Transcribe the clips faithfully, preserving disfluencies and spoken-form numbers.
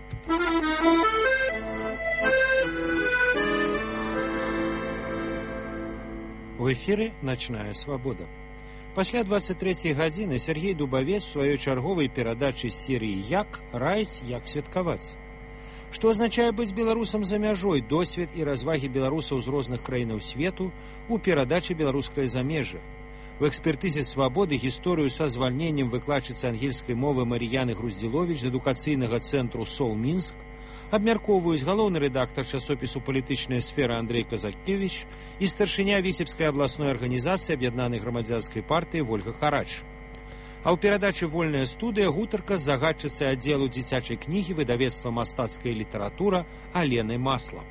У эфіры «Начная свабода». Пасля дваццаць трэцяй гадзіны Сергей Дубавец у сваёй чарговай перадачы з серыі «Як раіць, як святкаваць». Што азначае быць беларусам за мяжой, досвед і развагі беларусаў з розных краінаў свету у перадачы «Беларускае замежжа». У экспертызе «Свабоды» гісторыю са звальненнем выкладчыцы ангельскай мовы Марыяны Груздзіловіч з адукацыйнага цэнтру «Сол Мінск» абмяркоўваюць галоўны рэдактар часопісу «Палітычная сфера» Андрэй Казакевіч і старшыня Віцебскай абласной арганізацыі аб'яднанай грамадзянскай партыі Вольга Харач. А ў перадачы «Вольная студыя» гутарка з загадчыцай аддзелу дзіцячай кнігі выдавецтва «Мастацкая літаратура» Аленай Масла.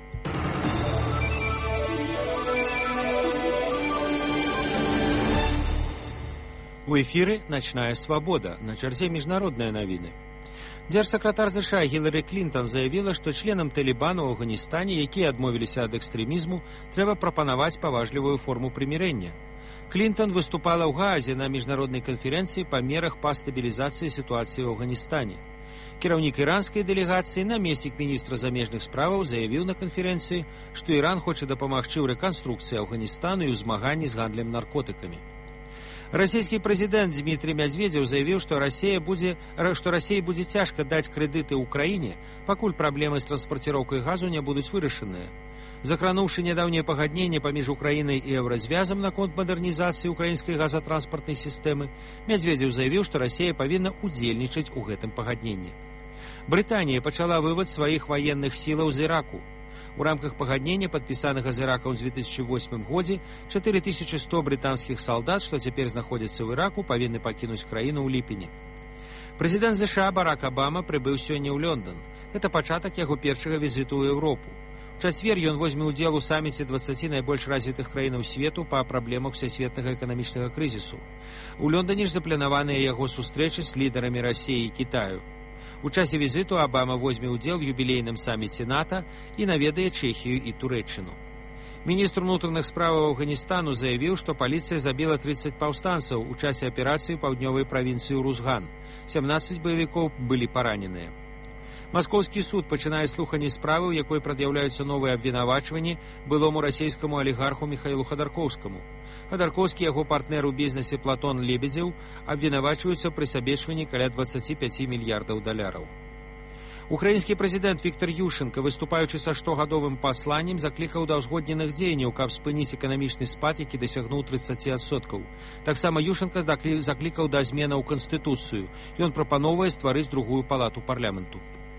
У эфіры «Начная свабода», на чарзе міжнародныя навіны. Дзяржсакратар ЗША Гіларі Клінтон заявіла, што членам Талібану ў Афганістане, якія адмовіліся ад экстрэмізму, трэба прапанаваць паважлівую форму прымірэння. Клінтон выступала ў Гаазе на міжнароднай канферэнцыі па мерах па стабілізацыі сітуацыі ў Афганістане. Кіраўнік іранскай дэлегацыі, намеснік міністра замежных справаў, заявіў на канферэнцыі, што Іран хоча дапамагчы ў рэканструкцыі Афганістану і ў змаганні з гандлем наркотыкамі. Расійскі прэзідэнт Дмітрий Мядзведзеў заявіў, што Расія будзе, што Расіі будзе цяжка даць крэдыты ўкраіне, пакуль праблемы з транспарціроўкай газу не будуць вырашаныя. Закрануўшы нядаўняе пагадненне паміж Украінай і Еўразвязам наконт мадэрнізацыі украінскай газатранспартнай сістэмы, Мядзведзеў заявіў, што Расія павінна ўдзельнічаць у гэтым пагадненні. Брытанія пачала вывад сваіх ваенных сілаў з Іраку. У рамках пагаднення, падпісанага з Іракам у две тысячи восьмым годзе, чатыры тысячы сто брытанскіх салдат, што цяпер знаходзяцца ў Іраку, павінны пакінуць краіну ў ліпені. Прэзідэнт ЗША Барак Абама прыбыў сёння ў Лондон. Гэта пачатак яго першага візіту ў Еўропу. У чацвер ён возьме ўдзел у саміце дваццаці найбольш развітых краінаў свету па праблемах усесветнага эканамічнага крызісу. У Лондоне ж запланаваныя яго сустрэчы з лідарамі Расіі і Кітаю. У часе візіту Абама возьме ўдзел у юбілейным саміце НАТО і наведае Чэхію і Турэччыну. Міністр унутраных справаў Афганістану заявіў, што паліцыя забіла трыццаць паўстанцаў у часе аперацыі паўднёвай правінцыі Урузган. сямнаццаць баевікоў былі параненыя. Маскоўскі суд пачынае слуханне справы, у якой прад'яўляюцца новыя абвінавачванні былому расійскаму алігарху Міхаілу Хадаркоўскаму. Хадаркоўскі і яго партнер у бізнесе Платон Лебедзеў абвінавачваюцца пры сабечванні каля дваццаці пяці мільярдаў даляраў. Украінскі прэзідэнт Віктор Ющенка, выступаючы са штогадовым пасланнем, заклікаў да ўзгодненых дзеянняў, каб спыніць эканамічны спад, які дасягнуў трыццаць адсоткаў. Таксама Ющенка заклікаў да зменаў у Канстытуцыю. Ён прапановвае стварыць другую палату парламенту.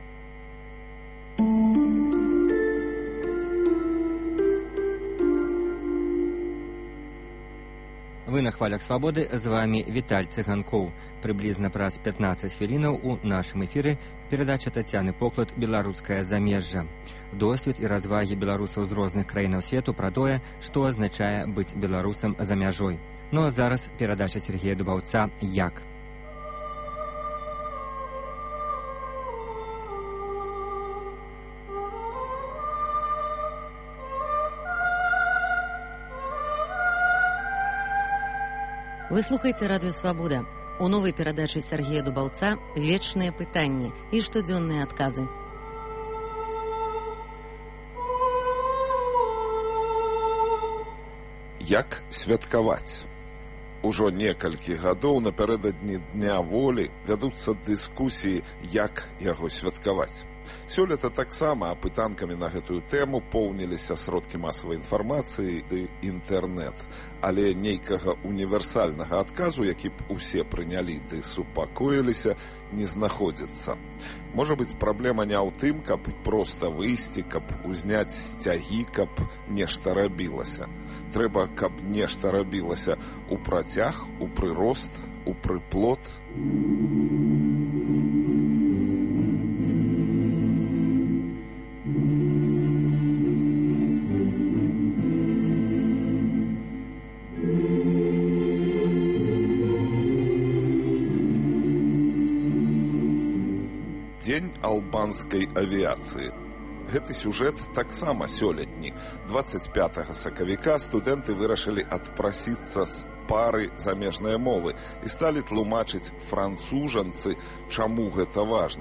Вы на хвалях свабоды, з вами Віталь Цыганкоў. Прыблізна праз пятнаццаць хвілінаў у нашым эфіры перадача Тацяны Поклад «Беларускае замежжа». Досвед і развагі беларусаў з розных краінаў свету пра тое, што азначае быць беларусам за мяжой. Ну а зараз перадача Сергея Дубаўца «Як». Вы слухаеце радыё «Свабода». У новай перадачы Сергея Дубаўца «Вечныя пытанні» і штодзённыя адказы. Як святкаваць? Ужо некалькі гадоў напярэдадні Дня волі вядуцца дыскусіі, як яго святкаваць. Сёлета таксама апытанкамі на гэтую тэму поўніліся сродкі масавай інфармацыі ды інтэрнэт. Але нейкага універсальнага адказу, які б усе прынялі ды супакоіліся, не знаходзіцца. Можа быць, праблема не ў тым, каб проста выйсці, каб узняць сцягі, каб нешта рабілася. Трэба, каб нешта рабілася у працяг, у прырост, у прыплод. Дзень албанскай авіяцыі. Гэты сюжэт таксама сёлетні. дваццаць пятага сакавіка студэнты вырашылі адпрасіцца з пары замежнай мовы і сталі тлумачыць францужанцы, чаму гэта важна.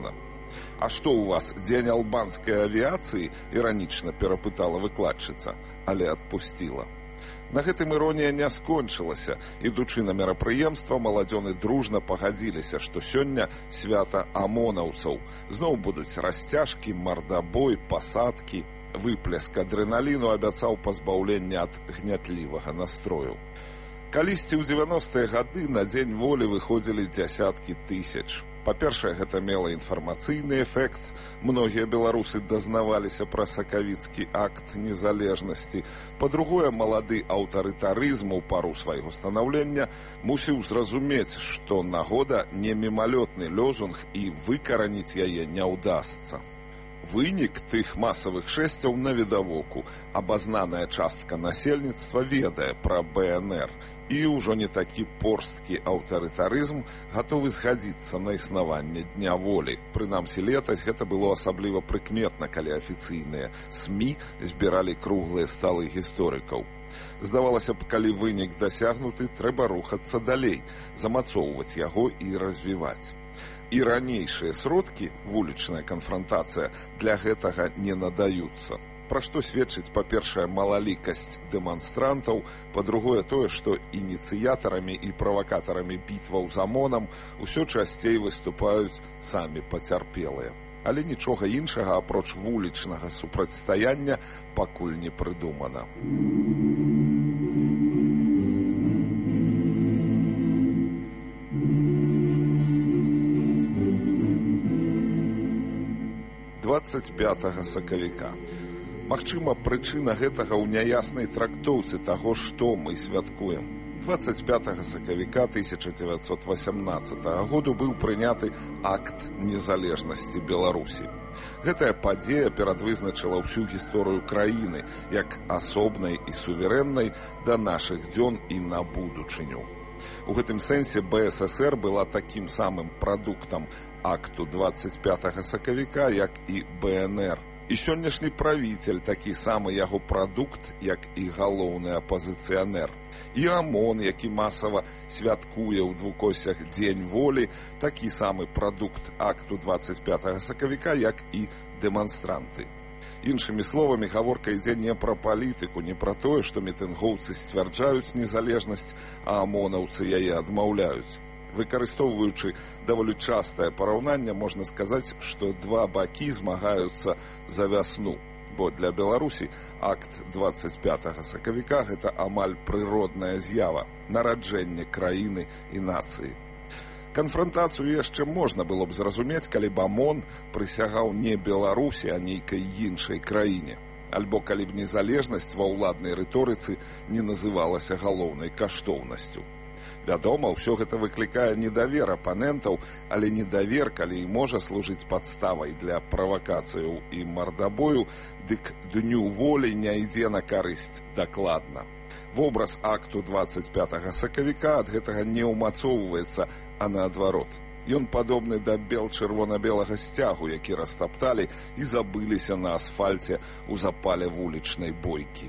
«А што ў вас, дзень албанскай авіяцыі?» – іранічна перапытала выкладчыца, але адпусціла. На гэтым іронія не скончылася. Ідучы на мерапрыемства, маладзёны дружна пагадзіліся, што сёння свята амонаўцаў. Зноў будуць расцяжкі, мардабой, пасадкі. Выплеск адрэналіну абяцаў пазбаўленне ад гнятлівага настрою. Калісьці ў дзевяностыя гады на дзень волі выходзілі дзясяткі тысяч. Па-першае, гэта мела інфармацыйны эфект. Многія беларусы дазнаваліся пра сакавіцкі акт незалежнасці. Па-другое, малады аўтарытарызм у пару свайго станаўлення мусіў зразумець, што нагода не мімалётны лозунг і выкараніць яе не ўдасца. Вынік тых масавых шэсцяў навідавоку. Абазнаная частка насельніцтва ведае пра бэ эн эр. І ўжо не такі порсткі аўтарытарызм гатовы згадзіцца на існаванне Дня волі. Прынамсі, летась гэта было асабліва прыкметна, калі афіцыйныя СМІ збіралі круглыя сталы гісторыкаў. Здавалася б, калі вынік дасягнуты, трэба рухацца далей, замацоўваць яго і развіваць. І ранейшыя сродкі, вулічная канфрантацыя, для гэтага не надаюцца. Пра што сведчыць, па-першае, малалікасць дэманстрантаў, па-другое, тое, што ініцыятарамі і правакатарамі бітваў з АМОНам усё часцей выступаюць самі пацярпелыя. Але нічога іншага, апроч вулічнага супрацьстаяння, пакуль не прыдумана. дваццаць пятага сакавіка. Магчыма, прычына гэтага ў няяснай трактоўцы таго, што мы святкуем. дваццаць пятага сакавіка тысяча дзевяцьсот васямнаццатага году быў прыняты акт незалежнасці Беларусі. Гэтая падзея перадвызначыла ўсю гісторыю краіны як асобнай і суверэннай да нашых дзён і на будучыню. У гэтым сэнсе бэ эс эс эр была такім самым прадуктам акту дваццаць пятага сакавіка, як і бэ эн эр. І сённяшні правіцель такі самы яго прадукт, як і галоўны апазіцыянер. І АМОН, які масава святкуе ў двукосях Дзень волі, такі самы прадукт акту дваццаць пятага сакавіка, як і дэманстранты. Іншымі словамі, гаворка ідзе не пра палітыку, не пра тое, што мітынгоўцы сцвярджаюць незалежнасць, а амонаўцы яе адмаўляюць. Выкарыстоўваючы даволі частае параўнанне, можна сказаць, што два бакі змагаюцца за вясну, бо для Беларусі акт дваццаць пятага сакавіка – гэта амаль прыродная з'ява, нараджэнне краіны і нацыі. Канфрантацыю яшчэ можна было б зразумець, калі б АМОН прысягаў не Беларусі, а нейкай іншай краіне. Альбо калі б незалежнасць ва ўладнай рыторыцы не называлася галоўнай каштоўнасцю. Вядома, ўсё гэта выклікае недавер апанентаў, але недавер, калі і можа служыць падставай для правакацыяў і мардабою, дык Дню волі не ідзе на карысць дакладна. Вобраз акту дваццаць пятага сакавіка ад гэтага не ўмацоўваецца, а наадварот. Ён падобны да бел-чырвона-белага сцягу, які растапталі і забыліся на асфальце ў запале вулічнай бойкі.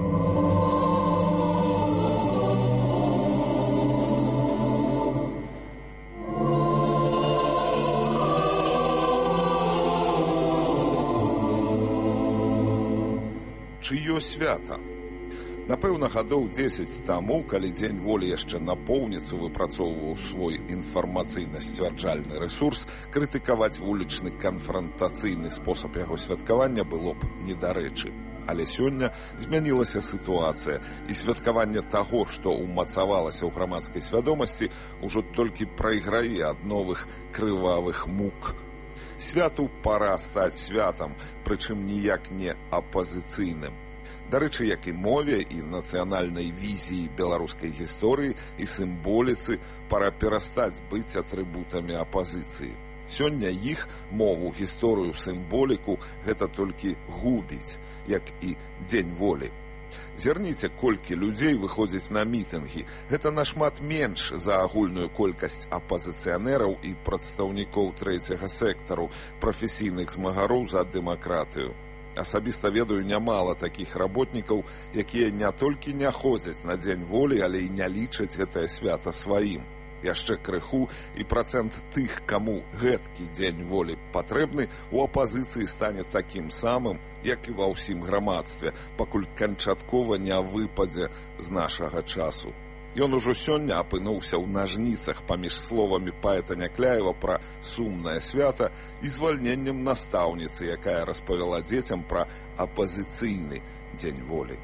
Чыё свята? Напэўна, гадоў дзесяць таму, калі Дзень волі яшчэ напоўніцу выпрацоўваў свой інфармацыйна-сцвярджальны рэсурс, крытыкаваць вулічны канфрантацыйны спосаб яго святкавання было б недарэчы. Але сёння змянілася сітуацыя, і святкаванне таго, што ўмацавалася ў грамадскай свядомасці, ужо толькі прайграе ад новых крывавых мук. Святу пара стаць святам, прычым ніяк не апазіцыйным. Дарэчы, як і мове, і нацыянальнай візіі беларускай гісторыі і сімволіцы пара перастаць быць атрыбутамі апазіцыі. Сёння іх, мову, гісторыю, сімволіку гэта толькі губіць, як і Дзень волі. Зірніце, колькі людзей выходзіць на мітынгі. Гэта нашмат менш за агульную колькасць апазіцыянераў і прадстаўнікоў трэцяга сектару, прафесійных змагароў за дэмакратыю. Асабіста ведаю нямала такіх работнікаў, якія не толькі не ходзяць на Дзень волі, але і не лічаць гэтае свята сваім. Яшчэ крыху, і працэнт тых, каму гэткі дзень волі патрэбны, у апазіцыі стане такім самым, як і ва ўсім грамадстве, пакуль канчаткова не выпадзе з нашага часу. Ён ужо сёння апынуўся ў нажніцах паміж словамі паэта Някляева пра сумнае свята і звальненнем настаўніцы, якая распавяла дзецям пра апазіцыйны дзень волі.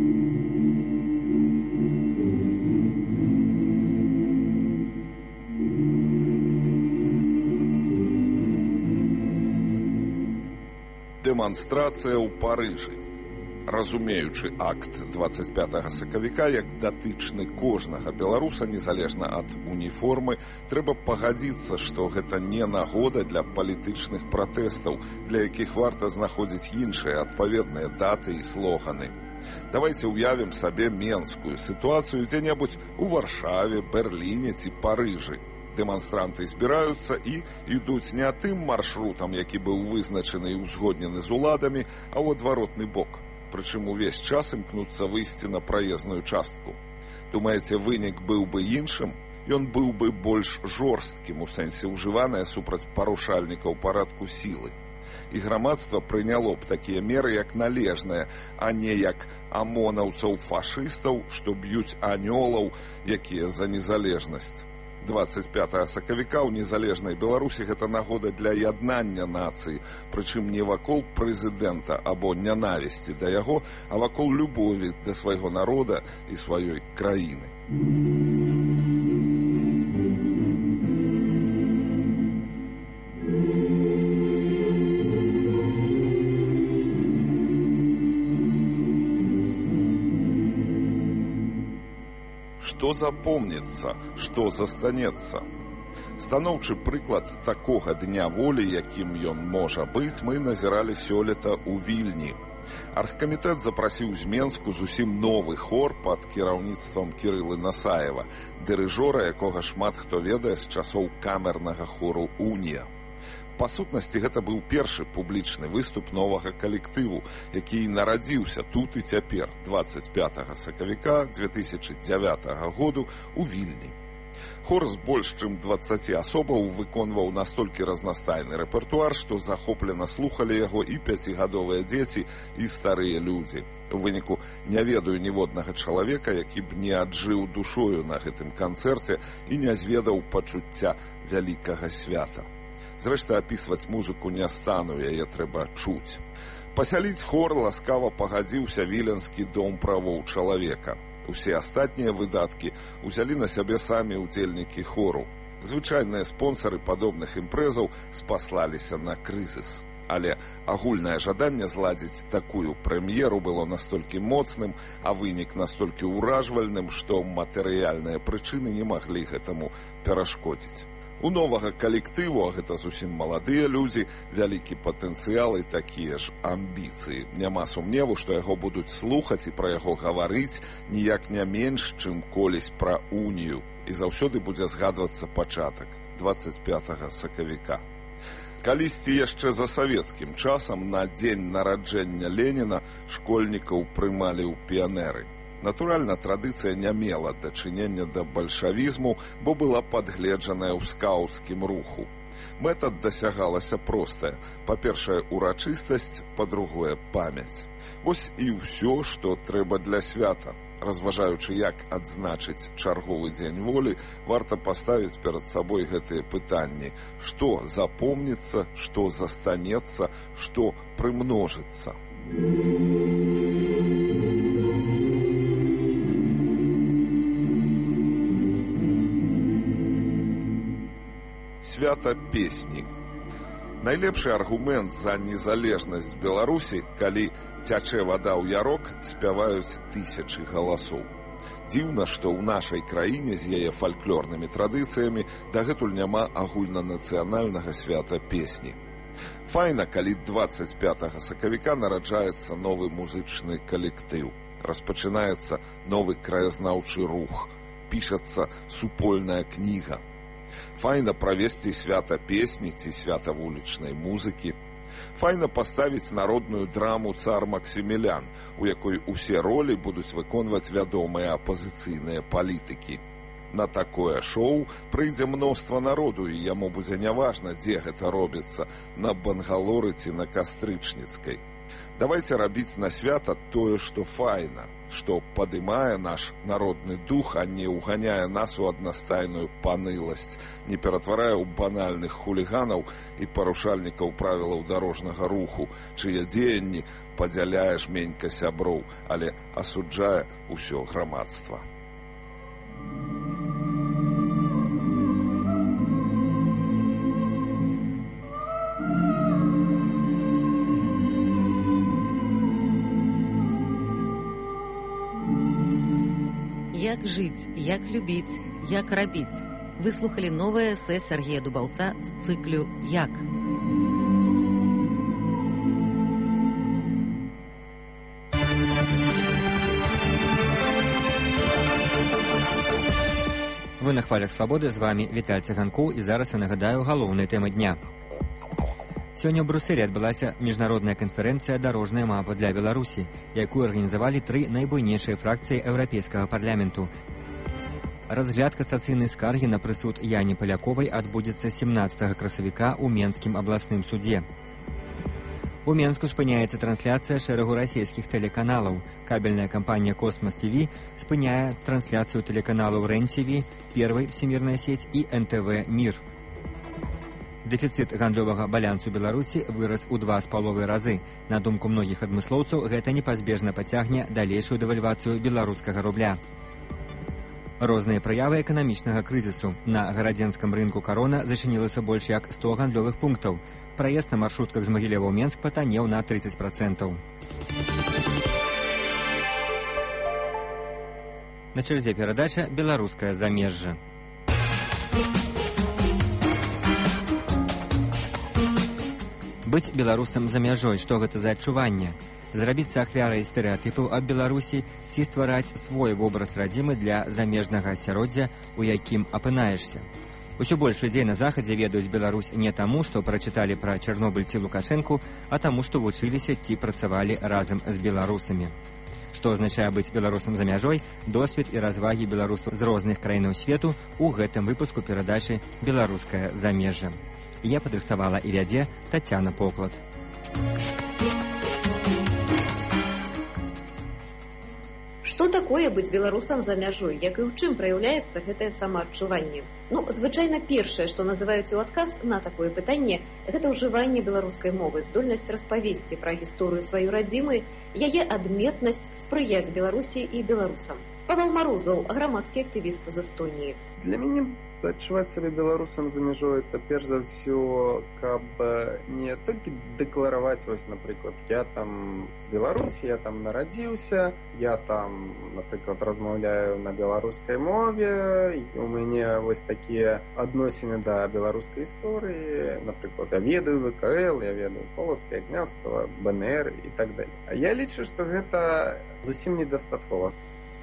Дэманстрацыя ў Парыжы. Разумеючы акт дваццаць пятага сакавіка як датычны кожнага беларуса, незалежна ад уніформы, трэба пагадзіцца, што гэта не нагода для палітычных пратэстаў, для якіх варта знаходзіць іншыя адпаведныя даты і слоганы. Давайце ўявім сабе менскую сітуацыю дзе-небудзь у Варшаве, Берліне ці Парыжы. Дэманстранты збіраюцца і ідуць не тым маршрутам, які быў вызначаны і ўзгоднены з уладамі, а ў адваротны бок. Прычым увесь час імкнуцца выйсці на праезную частку. Думаеце, вынік быў бы іншым? Ён быў бы больш жорсткім у сэнсе ўжываныя супраць парушальнікаў парадку сілы. І грамадства прыняло б такія меры як належныя, а не як амонаўцаў-фашыстаў, што б'юць анёлаў, якія за незалежнасць. дваццаць пятага сакавіка ў незалежнай Беларусі гэта нагода для яднання нацыі, прычым не вакол прэзідэнта або нянавісці да яго, а вакол любові да свайго народа і сваёй краіны. Што запомніцца, што застанецца? Станоўчы прыклад такога дня волі, якім ён можа быць, мы назіралі сёлета ў Вільні. Аргкамітэт запрасіў з Менску зусім новы хор пад кіраўніцтвам Кірылы Насаева, дырыжора, якога шмат хто ведае з часоў камернага хору «Унія». Па сутнасці, гэта быў першы публічны выступ новага калектыву, які нарадзіўся тут і цяпер, дваццаць пятага сакавіка дзве тысячы дзявятага году ў Вільні. Хор з больш чым дваццаці асобаў выконваў настолькі разнастайны рэпертуар, што захоплена слухалі яго і пяцігадовыя дзеці, і старыя людзі. У выніку не ведаю ніводнага чалавека, які б не аджыў душою на гэтым канцэрце і не зведаў пачуцця вялікага свята. Зрэшты, апісваць музыку не стану, яе трэба чуць. Пасяліць хор ласкава пагадзіўся Віленскі дом правоў чалавека. Усе астатнія выдаткі узялі на сябе самі ўдзельнікі хору. Звычайныя спонсары падобных імпрэзаў спаслаліся на крызіс. Але агульнае жаданне зладзіць такую прэм'еру было настолькі моцным, а вынік настолькі ўражвальным, што матэрыяльныя прычыны не маглі гэтаму перашкодзіць. У новага калектыву, а гэта зусім маладыя людзі, вялікі патэнцыял і такія ж амбіцыі. Няма сумневу, што яго будуць слухаць і пра яго гаварыць ніяк не менш, чым колісь пра унію. І заўсёды будзе згадвацца пачатак дваццаць пятага сакавіка. Калісьці яшчэ за савецкім часам на дзень нараджэння Леніна школьнікаў прымалі ў піянеры. Натуральна, традыцыя не мела дачынення да бальшавізму, бо была падгледжаная ў скаўцкім руху. Мэта дасягалася простая. Па-першае, урачыстасць, па-другое, памяць. Вось і ўсё, што трэба для свята. Разважаючы, як адзначыць чарговы дзень волі, варта паставіць перад сабой гэтыя пытанні. Што запомніцца, што застанецца, што прымножыцца. Свята песні. Найлепшы аргумент за незалежнасць Беларусі, калі цячэ вада ў ярок, спяваюць тысячы галасоў. Дзіўна, што ў нашай краіне з яе фальклорнымі традыцыямі дагэтуль няма агульнанацыянальнага свята песні. Файна, калі дваццаць пятага сакавіка нараджаецца новы музычны калектыў. Распачынаецца новы краязнаўчы рух. Пішацца супольная кніга. Файна правесці свята песні ці свята вулічнай музыкі. Файна паставіць народную драму «Цар Максімілян», у якой усе ролі будуць выконваць вядомыя апазіцыйныя палітыкі. На такое шоу прыйдзе мноства народу, і яму будзе няважна, дзе гэта робіцца, на Бангалоры ці на Кастрычніцкай. Давайце рабіць на свята тое, што файна, што падымае наш народны дух, а не ўганяе нас у аднастайную паныласць, не ператварае ў банальных хуліганаў і парушальнікаў правілаў дарожнага руху, чые дзеянні падзяляе жменька сяброў, але асуджае ўсё грамадства. Як жыць, як любіць, як рабіць. Вы слухалі новае эсэ Сергея Дубаўца з цыклю «Як». Вы на хвалях свабоды, з вами Віталь Цыганкоў, і зараз я нагадаю галоўныя тэмы дня. Сёння ў Брусэлі адбылася міжнародная канферэнцыя «Дарожная мапа для Беларусі», якую арганізавалі тры найбуйнейшыя фракцыі Еўрапейскага парламенту. Разгляд касацыйнай скаргі на прысуд Яне Паляковай адбудзецца семнаццатага красавіка ў Менскім абласным судзе. У Менску спыняецца трансляцыя шэрагу расійскіх тэлеканалаў. Кабельная кампанія «Космас ТВ» спыняе трансляцыю тэлеканалаў «Рен-ТВ», «Первый» всемирная сеть і эн тэ вэ «Мир». Дэфіцыт гандлёвага балансу Беларусі вырас у два з паловай разы. На думку многіх адмыслоўцаў, гэта непазбежна пацягне далейшую дэвальвацыю беларускага рубля. Розныя праявы эканамічнага крызісу. На гарадзенскім рынку «Карона» зачынілася больш як сто гандлёвых пунктаў. Праезд на маршрутках з Магілева ў Менск патанеў на трыццаць працэнтаў. На чарзе перадача «Беларускае замежжа». Быць беларусам за мяжой, што гэта за адчуванне? Зрабіцца ахвярай стэрэатыпаў аб Беларусі ці ствараць свой вобраз радзімы для замежнага асяроддзя, у якім апынаешся. Усё больш людзей на захадзе ведаюць Беларусь не таму, што прачыталі пра Чарнобыль ці Лукашэнку, а таму, што вучыліся ці працавалі разам з беларусамі. Што азначае быць беларусам за мяжой, досвед і развагі беларусаў з розных краінаў свету ў гэтым выпуску перадачы «Беларускае замежжа». Я падрыхтавала і вядзе Тацяна Поклад. Што такое быць беларусам за мяжой, як і ў чым праяўляецца гэтае самаадчуванне? Ну, звычайна першае, што называюць у адказ на такое пытанне, гэта ўжыванне беларускай мовы, здольнасць распавесці пра гісторыю сваёй радзімы, яе адметнасць спрыяць Беларусі і беларусам. Павел Марозаў, грамадскі актывіст з Эстоніі. Для мяне адчуваць сябе беларусам за мяжой, это перш за ўсё, каб не толькі дэклараваць, вось, напрыклад, я там з Беларусі, я там нарадзіўся, я там, напрыклад, размаўляю на беларускай мове, і у мяне вось такія адносіны да беларускай гісторыі, напрыклад, я ведаю вэ ка эл, я ведаю Полацкае княства, бэ эн эр і так далее. А я лічу, што гэта зусім недастаткова.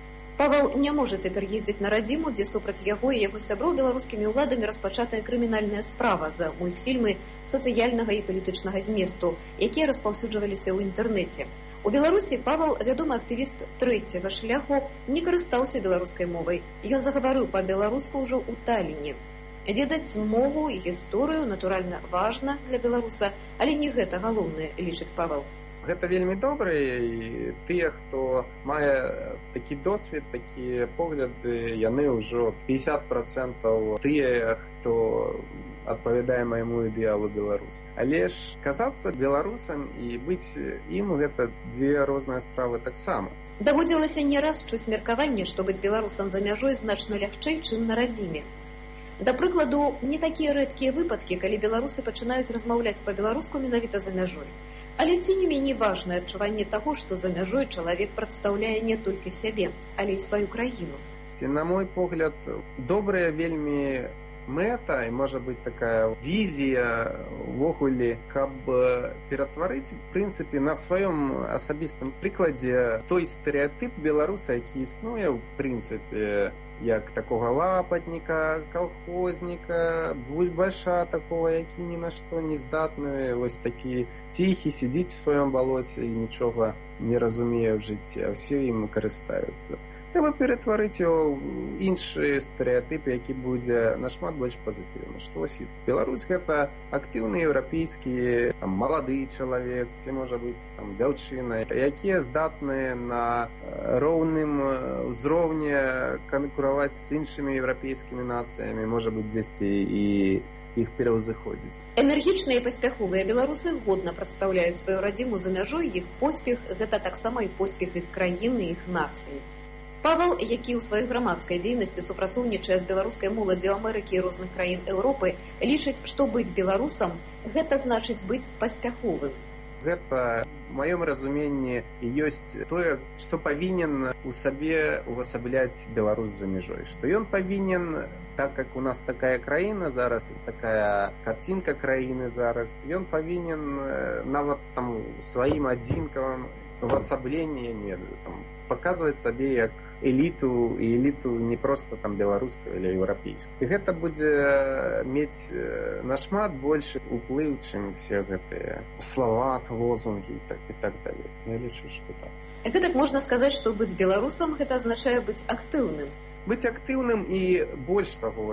Павел не можа цяпер ездзіць на радзіму, дзе супраць яго і яго сяброў беларускімі ўладамі распачатая крымінальная справа за мультфільмы сацыяльнага і палітычнага зместу, якія распаўсюджваліся ў інтэрнэце. У Беларусі Павел, вядомы актывіст трэцяга шляху, не карыстаўся беларускай мовай. Ён загаварыў па-беларуску ўжо ў Таліне. Ведаць мову і гісторыю, натуральна, важна для беларуса, але не гэта галоўнае, лічыць Павел. Гэта вельмі добра, і тыя, хто мае такі досвед, такія погляды, яны ўжо пятьдесят процентов тыя, хто адпавядае майму ідэалу беларуса. Але ж казацца беларусам і быць ім — гэта две розныя справы таксама. Даводзілася не раз чуць меркаванне, што быць беларусам за мяжой значна лягчэй, чым на радзіме. Да прыкладу, не такія рэдкія выпадкі, калі беларусы пачынаюць размаўляць па-беларуску менавіта за мяжой. Але ці не меней важнае адчуванне таго, што за мяжой чалавек прадстаўляе не толькі сябе, але і сваю краіну. На мой погляд, добрая вельмі мэта і, можа быць, такая візія ўвогуле, каб ператварыць, в прынцыпе, на сваём асабістым прыкладзе той стэрэатып беларуса, які існуе, в прынцыпе, як такога лапатніка, калхозніка, бульбаша такого, які ні на што не здатны, вось такі ціхі, сидіць у сваём балоце і нічога не разумее ў жыцці, а ўсе ім карыстаюцца. трэба ператварыць яго ў іншыя стэрэатыпы, які будзе нашмат больш пазітыўны. Што вось беларус гэта актыўны еўрапейскі там, малады чалавек, ці можа быць там дзяўчына, якія здатныя на роўным узроўні канкураваць з іншымі еўрапейскімі нацыямі, можа быць дзесьці і іх пераўзыходзіць. Энергічныя і паспяховыя беларусы годна прадстаўляюць сваю радзіму за мяжой, іх поспех гэта таксама і поспех іх краіны, іх нацыі. Павел, які ў сваёй грамадскай дзейнасці супрацоўнічае з беларускай моладдзю Амерыкі і розных краін Еўропы, лічыць, што быць беларусам гэта значыць быць паспяховым. Гэта, у маём разуменні, ёсць тое, што павінен у сабе увасабляць беларус за мяжой. Што ён павінен, так як у нас такая краіна зараз, такая карцінка краіны зараз, ён павінен нават там сваім адзінкавым увасабленні, не, там, паказваць сабе як эліту, і эліту не проста там беларускую или еўрапейскую. І гэта будзе мець нашмат большы уплыў, чым все гэтыя слова, лозунгі і так, і так далее. Я лічу, што так. Гэтак можна сказаць, што быць беларусам гэта азначае быць актыўным. Быць актыўным і больш таго,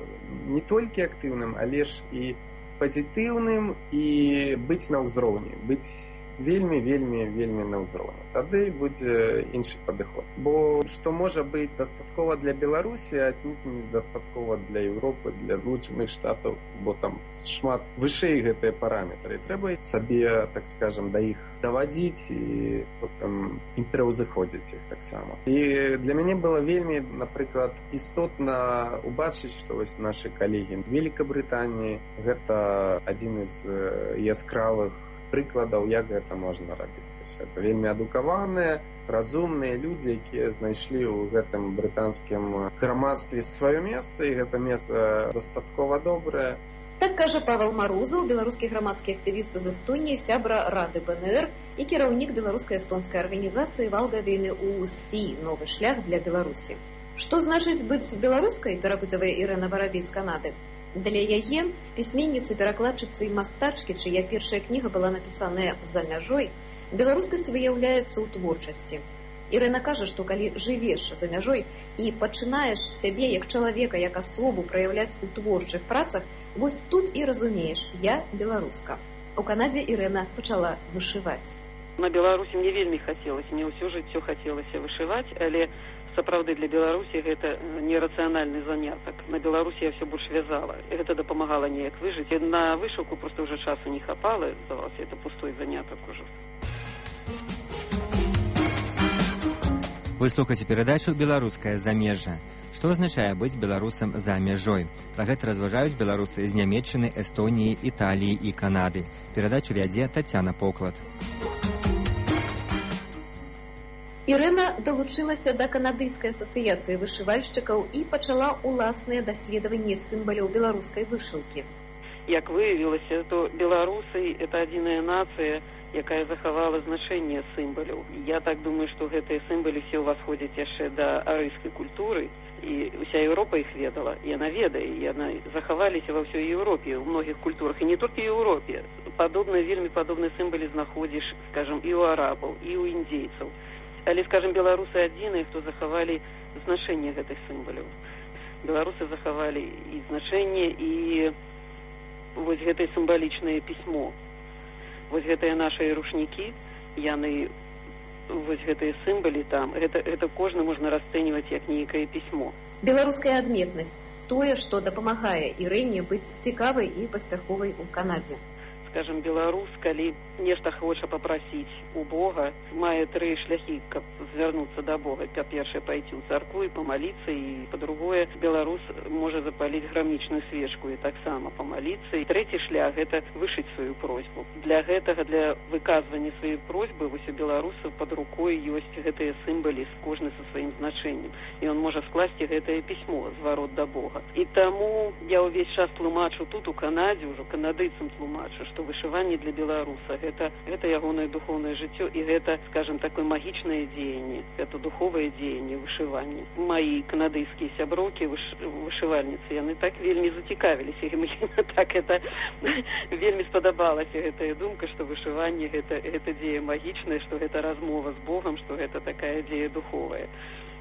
не толькі актыўным, але ж і пазітыўным і быць на ўзроўні, быць вельмі, вельмі, вельмі на ўзроўні. Тады будзе іншы падыход. Бо што можа быць дастаткова для Беларусі, аднюдь не дастаткова для Еўропы, для Злучаных Штатаў, бо там шмат вышэй гэтыя параметры. Трэба сабе, так скажам, да іх давадзіць і потым пераўзыходзіць іх таксама. І для мяне было вельмі, напрыклад, істотна убачыць, што вось нашы калегі в Великабрытаніі гэта адзін з яскравых прыкладаў, як гэта можна рабіць. Это вельмі адукаваныя, разумныя людзі, якія знайшлі ў гэтым брытанскім грамадстве сваё месца, і гэта месца дастаткова добрае. Так кажа Павел Марузаў, беларускі грамадскі актывіст з Эстоніі, сябра Рады БНР і кіраўнік беларуска-эстонскай арганізацыі «Валгавіны УСТІ. Новы шлях для Беларусі». Што значыць быць беларускай, перапытвае Ірэна Варабей з Канады. Для яе, пісьменніцы-перакладчыцы і мастачкі, чыя першая кніга была напісаная «За мяжой», беларускасць выяўляецца ў творчасці. Ірэна кажа, што калі жывеш за мяжой і пачынаеш сябе як чалавека, як асобу праяўляць у творчых працах, вось тут і разумееш, я беларуска. У Канадзе Ірэна пачала вышываць. На Беларусі мне вельмі хацелася, мне ўсё жыццё хацелася вышываць, але сапраўды для Беларусі гэта нерацыянальны занятак. На Беларусі я все больш вязала. І гэта дапамагала неяк выжыць. І на вышыўку проста ўжо часу не хапала, здавалася, это пустой занятак ужо. Вы слухаеце перадачу «Беларускае замежжа». Што азначае быць беларусам за мяжой? Пра гэта разважаюць беларусы з Нямецчыны, Эстоніі, Італіі і Канады. Перадачу вядзе Тацяна Поклад. Ірэна далучылася да канадыйскай асацыяцыі вышывальшчыкаў і пачала ўласныя даследаванні сімваляў беларускай вышыўкі. Як выявілася, то беларусы – это адзіная нацыя, якая захавала значэнне сімваляў. Я так думаю, што гэтыя сімвалы все ўвасходзяць яшчэ да арыйскай культуры, і ўся Еўропа іх ведала, і яна ведае, і яны захаваліся ва ўсёй Еўропе, у многіх культурах, і не толькі Еўропе. Падобныя, вельмі падобныя сімвалы знаходзіш, скажам, і ў арабаў, і ў індзейцаў. Але, скажем, беларусы адзіныя, хто захавалі значэнне гэтых сімваляў. Беларусы захавалі і значэнне, і вось гэтае сімвалічнае пісьмо. Вось гэтыя нашыя рушнікі, яны, вось гэтыя сімвалы там, гэта, гэта кожны можна расцэньваць як нейкае пісьмо. Беларуская адметнасць, тое, што дапамагае Ірэне быць цікавай і паспяховай у Канадзе. Скажем, беларус, калі нешта хоча папрасіць у Бога, мае тры шляхі, каб звярнуцца да Бога. Па-першае, пайти ў царкву і памаліцца, і па-другое, беларус можа запаліць грамічную свечку і таксама памаліцца. І трэці шлях – гэта вышыць сваю просьбу. Для гэтага, для выказвання сваёй просьбы, вось у беларусаў пад рукой ёсць гэтыя сімвалы, кожны са сваім значэннем. І ён можа скласці гэтае пісьмо, зварот да Бога. І таму я ўвесь час тлумачу тут, у Канадзе, ўжо канадыйцам тлумачу, што вышыванне для беларуса гэта, гэта ягонае духоўнае жыццё, і гэта, скажем, такое магічнае дзеянне, это духовае дзеянне вышывання. Маі канадыйскія сяброўкі, выш, вышывальніцы, яны так вельмі зацікавіліся, і мне так это вельмі спадабалася гэтая думка, што вышыванне гэта, гэта дзея магічнае, што гэта размова з Богам, што гэта такая дзея духовая.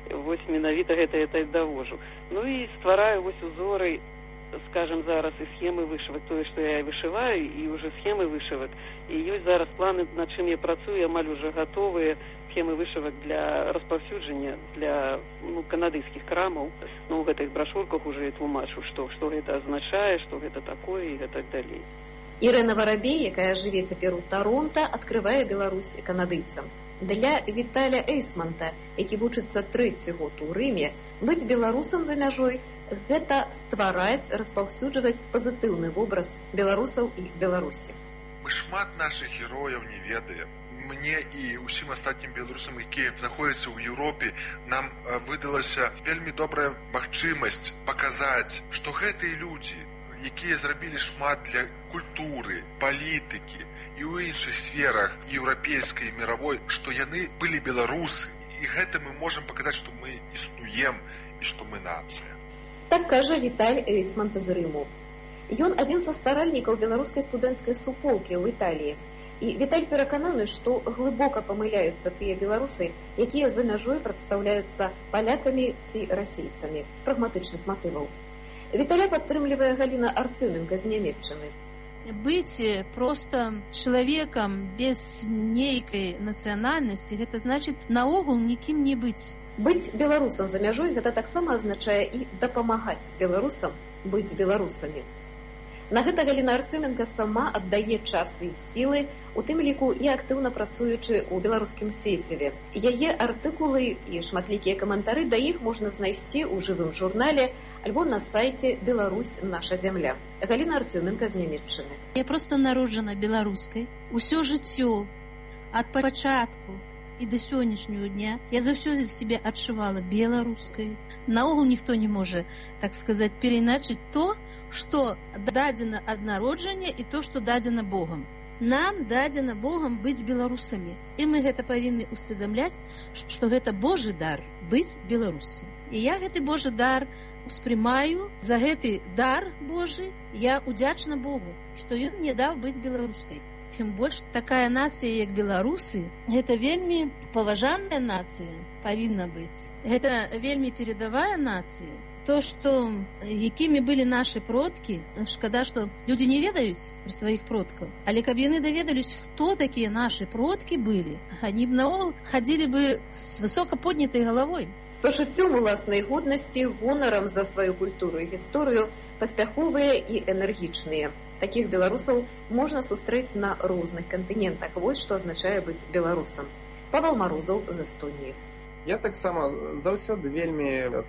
вось менавіта гэта я так давожу. Ну і ствараю вось узоры, скажем, зараз і схемы вышывак, тое, што я вышываю, і ўжо схемы вышывак. І ёсць зараз планы, над чым я працую, амаль уже гатовыя схемы вышывак для распаўсюджання для ну, канадыйскіх крамаў. Ну, ў гэтых брашурках уже я тлумачу, што, што гэта азначае, што гэта такое і гэтак далей. Ірэна Варабей, якая жыве цяпер у Таронта, адкрывае Беларусь канадыйцам. Для Віталя Эйсманта, які вучыцца трэці год у Рыме, быць беларусам за мяжой – гэта ствараць, распаўсюджваць пазітыўны вобраз беларусаў і Беларусі. Мы шмат нашых герояў не ведаем. Мне і ўсім астатнім беларусам, якія знаходзяцца ў Еўропе, нам выдалася вельмі добрая магчымасць паказаць, што гэтыя людзі, якія зрабілі шмат для культуры, палітыкі і ў іншых сферах еўрапейскай і міравой, што яны былі беларусы, і гэта мы можам паказаць, што мы існуем і што мы нацыя. Так кажа Віталь Эйсмант з Рыму. Ён адзін са стваральнікаў беларускай студэнцкай суполкі ў Італіі. І Віталь перакананы, што глыбока памыляюцца тыя беларусы, якія за мяжой прадстаўляюцца палякамі ці расейцамі з прагматычных матываў. Віталя падтрымлівае Галіна Арцёменка з Нямецчыны. Быць проста чалавекам без нейкай нацыянальнасці, гэта значыць наогул нікім не быць. Быць беларусам за мяжой гэта таксама азначае і дапамагаць беларусам быць беларусамі. На гэта Галіна Арцёменка сама аддае час і сілы, у тым ліку і актыўна працуючы ў беларускім сеціве. Яе артыкулы і шматлікія каментары да іх можна знайсці ў жывым журнале альбо на сайце «Беларусь. Наша зямля». Галіна Арцёменка з Нямецчыны. Я проста народжана беларускай. Усё жыццё ад пачатку і да сённяшняго дня я заўсёды сябе адчувала беларускай. Наогул ніхто не можа, так сказаць, перайначыць то, што дадзена ад народжання і то, што дадзена Богам. Нам дадзена Богам быць беларусамі. І мы гэта павінны усведамляць, што гэта Божы дар быць беларусам. І я гэты Божы дар успрымаю. За гэты дар Божы я удзячна Богу, што ён мне даў быць беларускай. Тым больш такая нацыя, як беларусы, гэта вельмі паважаная нацыя павінна быць. Гэта вельмі перадавая нацыя. То, што якімі былі нашы продкі, шкада, што людзі не ведаюць пра сваіх продкаў. Але каб яны даведались, хто такія нашы продкі былі, они б наогул хадзілі бы з высока поднятай галавой. З пачуццём уласнай годнасці, гонарам за сваю культуру і гісторыю, паспяховыя і энергічныя. Такіх беларусаў можна сустрэць на розных кантынентах. Вось што азначае быць беларусам. Павел Марузаў з Эстоніі. Я таксама заўсёды вельмі ад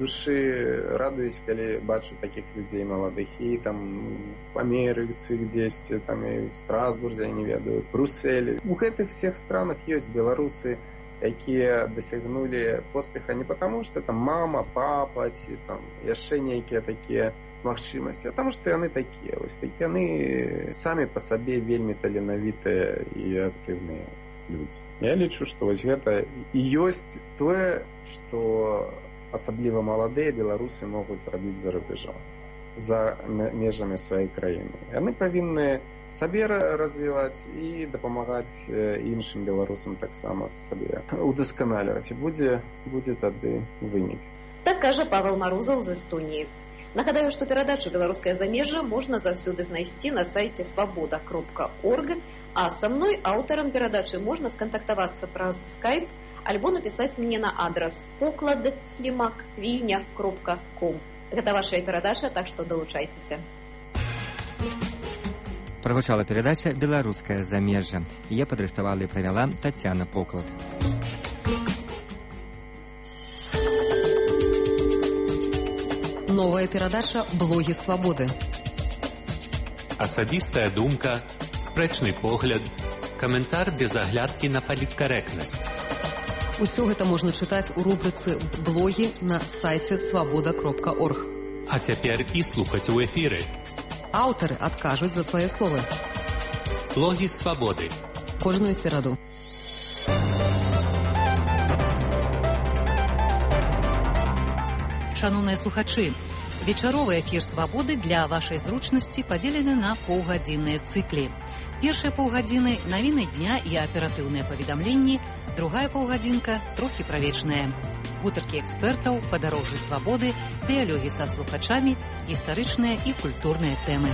душы радуюсь, калі бачу такіх людзей маладых і там в Амерыцы дзесьці, там і в Страсбурзе, я не ведаю, в Брюсселі. У гэтых всех странах ёсць беларусы, якія дасягнулі поспеха не потому, што там мама, папа ці там яшчэ нейкія такія магчымасці, а таму што яны такія, вось такі яны самі па сабе вельмі таленавітыя і актыўныя людзі. Я лічу, што вось гэта і ёсць тое, што асабліва маладыя беларусы могуць зрабіць за рубежом, за межамі сваёй краіны. Яны павінны сабе развіваць і дапамагаць іншым беларусам таксама сабе удасканаліваць. І будзе, будзе тады вынік. Так кажа Павел Марузаў з Эстоніі. Нагадаю, што перадачу «Беларускае замежжа» можна заўсёды знайсці на сайце свабода кропка орг, а са мной, аўтарам перадачы, можна скантактавацца праз скайп альбо напісаць мне на адрас поклад слімак вільня кропка ком. Гэта вашая перадача, так што далучайцеся. Прагучала перадача «Беларускае замежжа». Яе падрыхтавала і правяла Тацяна Поклад. Новая перадача «Блогі свабоды». Асабістая думка, спрэчны погляд, каментар без аглядкі на паліткарэктнасць. Усё гэта можна чытаць у рубрыцы «Блогі» на сайце свабода кропка орг. А цяпер і слухаць у эфіры. Аўтары адкажуць за свае словы. Блогі свабоды. Кожную сераду. Шановныя слухачы, вечаровы эфір «Свабоды» для вашай зручнасці падзелены на паўгадзінныя цыклі. Першыя паўгадзіны – навіны дня і аператыўныя паведамленні, другая паўгадзінка – трохі пра вечнае. гутаркі экспертаў, падарожжы свабоды, дыялогі са слухачамі, гістарычныя і культурныя тэмы.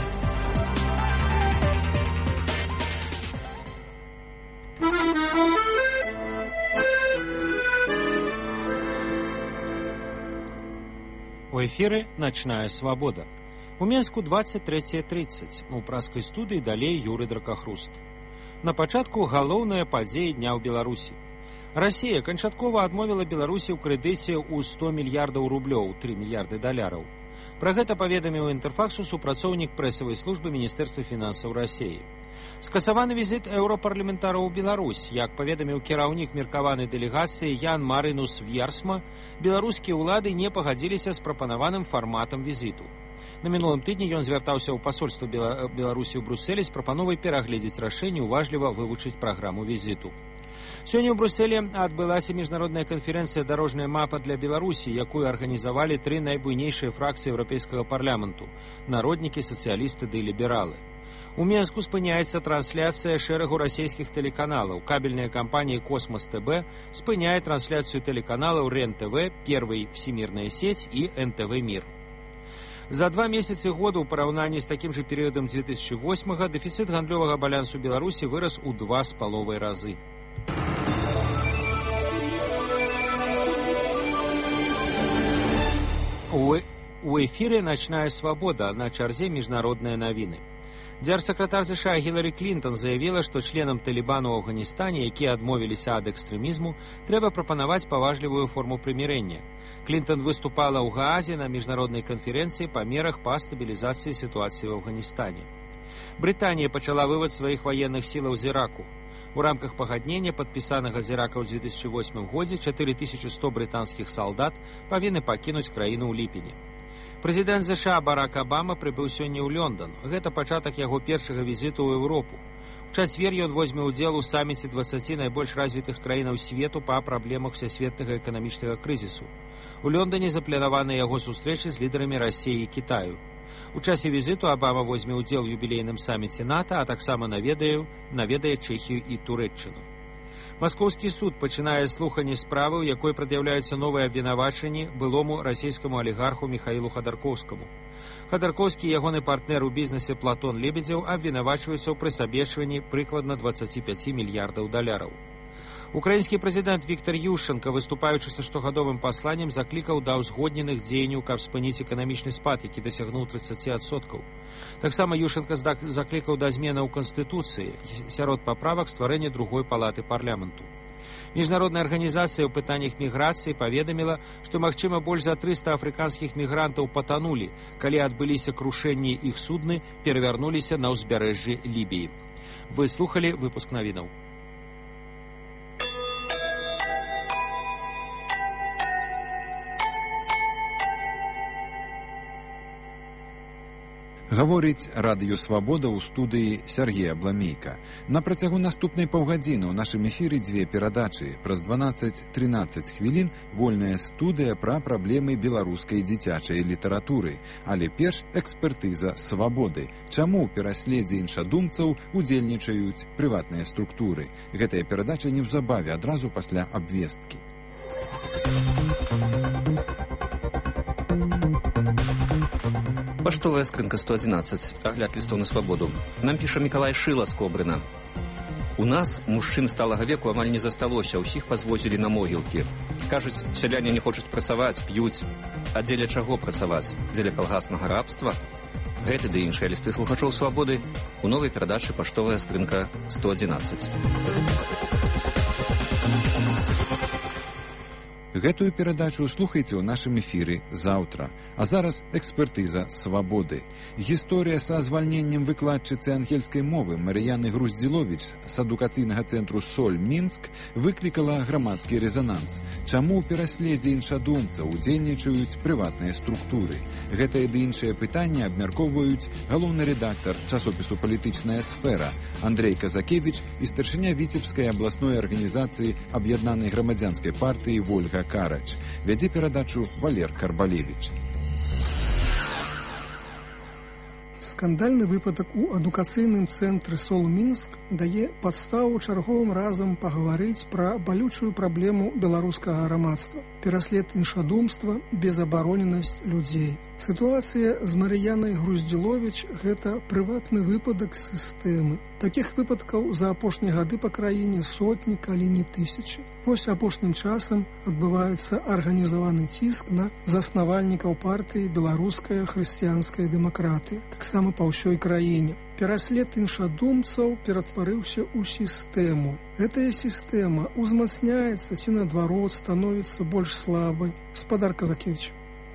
У эфіры «Начная свабода». У Менску двадцать третье тридцать. У праскай студыі далей Юры Дракахруст. На пачатку галоўныя падзеі дня ў Беларусі. Расія канчаткова адмовіла Беларусі ў крэдыце ў сто мільярдаў рублёў, тры мільярды даляраў. Пра гэта паведаміў Інтэрфаксу супрацоўнік прэсавай службы Міністэрства фінансаў Расіі. Скасаваны візіт еўрапарламентараў у Беларусь. Як паведаміў кіраўнік меркаванай дэлегацыі Ян Марынус Вьярсма, беларускія ўлады не пагадзіліся з прапанаваным фарматам візіту. На мінулым тыдні ён звяртаўся ў пасольства Беларусі ў Брусэлі з прапановай перагледзець рашэнне, уважліва вывучыць праграму візіту. Сёння ў Брусэлі адбылася міжнародная канферэнцыя «Дарожная мапа для Беларусі», якую арганізавалі тры найбуйнейшыя фракцыі Еўрапейскага парламенту – народнікі, сацыялісты ды лібералы. У Менску спыняецца трансляцыя шэрагу расійскіх тэлеканалаў. Кабельная кампанія «Космос ТВ» спыняе трансляцыю тэлеканалаў РЕН-ТВ, «Первый всемирная сеть» и эн тэ вэ «Мир». За два месяцы года ў параўнанні з такім жа перыядам две тысячи восьмага дэфіцыт гандлёвага балансу Беларусі вырас у два з паловай разы. У эфіры «Начная свабода», на чарзе міжнародныя навіны. Дзяржсакратар ЗША Гіларі Клінтан заявіла, што членам Талібану ў Афганістане, якія адмовіліся ад экстрэмізму, трэба прапанаваць паважлівую форму прымірэння. Клінтан выступала ў Гаазе на міжнароднай канферэнцыі па мерах па стабілізацыі сітуацыі ў Афганістане. Брытанія пачала вывад сваіх ваенных сілаў з Іраку. У рамках пагаднення, падпісанага з Іракам у две тысячи восьмым годзе, чатыры тысячы сто брытанскіх салдат павінны пакінуць краіну ў ліпені. Прэзідэнт ЗША Барак Абама прыбыў сёння ў Лондон. Гэта пачатак яго першага візіту ў Еўропу. У чацвер ён возьме ўдзел у саміце дваццаці найбольш развітых краінаў свету па праблемах всесветнага эканамічнага крызісу. У Лондоне запланаваны яго сустрэчы з лідарамі Расіі і Кітаю. У часе візіту Абама возьме ўдзел у юбілейным саміце НАТО, а таксама наведае, наведае Чэхію і Турэччыну. Маскоўскі суд пачынае слуханне справы, у якой прад'яўляюцца новыя абвінавачанні былому расійскаму алігарху Міхаілу Хадаркоўскаму. Хадаркоўскі і ягоны партнер у бізнесе Платон Лебедзеў абвінавачваюцца ў прысабечванні прыкладна двадцать пять мільярдаў даляраў. Украінскі прэзідэнт Віктор Ющенка, выступаючы са штогадовым пасланнем, заклікаў да ўзгодненых дзеянняў, каб спыніць эканамічны спад, які дасягнуў тридцать адсоткаў. Таксама Ющенка заклікаў да зменаў Канстытуцыі, сярод паправак стварэння другой палаты парламенту. Міжнародная арганізацыя ў пытаннях міграцыі паведаміла, што, магчыма, больш за трыста афрыканскіх мігрантаў патанулі, калі адбыліся крушэнні іх судны, перавярнуліся на ўзбярэжжы Лібіі. Вы слухалі выпуск навінаў. Гаворыць радыё «Свабода» ў студыі Сергея Абламейка. На працягу наступнай паўгадзіны ў нашым эфіры дзве перадачы. Праз дванаццаць трынаццаць хвілін вольная студыя пра праблемы беларускай дзіцячай літаратуры. Але перш экспертыза «Свабоды». Чаму ў пераследзе іншадумцаў удзельнічаюць прыватныя структуры? Гэтая перадача неўзабаве, адразу пасля абвесткі. Паштовая скрынка сто адзінаццаць. Агляд лістаў на свабоду. Нам піша Мікалай Шыла з Кобрына. У нас мужчын сталага веку амаль не засталося, усіх пазвозілі на могілкі. Кажуць, сяляне не хочуць працаваць, п'юць. А дзеля чаго працаваць? Дзеля калгаснага рабства? Гэты ды іншыя лісты слухачоў свабоды у новай перадачы «Паштовая скрынка сто адзінаццаць». Гэтую перадачу слухайце ў нашым эфіры заўтра. А зараз экспертыза «Свабоды». Гісторыя са звальненнем выкладчыцы ангельскай мовы Марыяны Груздзіловіч з адукацыйнага цэнтру «Соль» Мінск выклікала грамадскі рэзананс. Чаму ў пераследзе іншадумцаў удзельнічаюць прыватныя структуры? Гэтае ды іншае пытанне абмяркоўваюць галоўны рэдактар часопісу «Палітычная сфера» Андрэй Казакевіч і старшыня Віцебскай абласной арганізацыі аб'яднанай грамадзянскай партыі Вольга Карач. Вядзе перадачу Валер Карбалевіч. Скандальны выпадак у адукацыйным цэнтры Сол-Мінск дае падставу чарговым разам пагаварыць пра балючую праблему беларускага грамадства, пераслед іншадумства, безабароненасць людзей. Сітуацыя з Марыянай Груздзіловіч – гэта прыватны выпадак сістэмы. Такіх выпадкаў за апошнія гады па краіне сотні, калі не тысячы. Вось апошнім часам адбываецца арганізаваны ціск на заснавальнікаў партыі беларуская хрысціянская дэмакратыя, таксама па ўсёй краіне. Пераслед іншадумцаў ператварыўся ў сістэму. Гэтая сістэма узмацняецца ці, наадварот, становіцца больш слабай. Спадар Казакевич.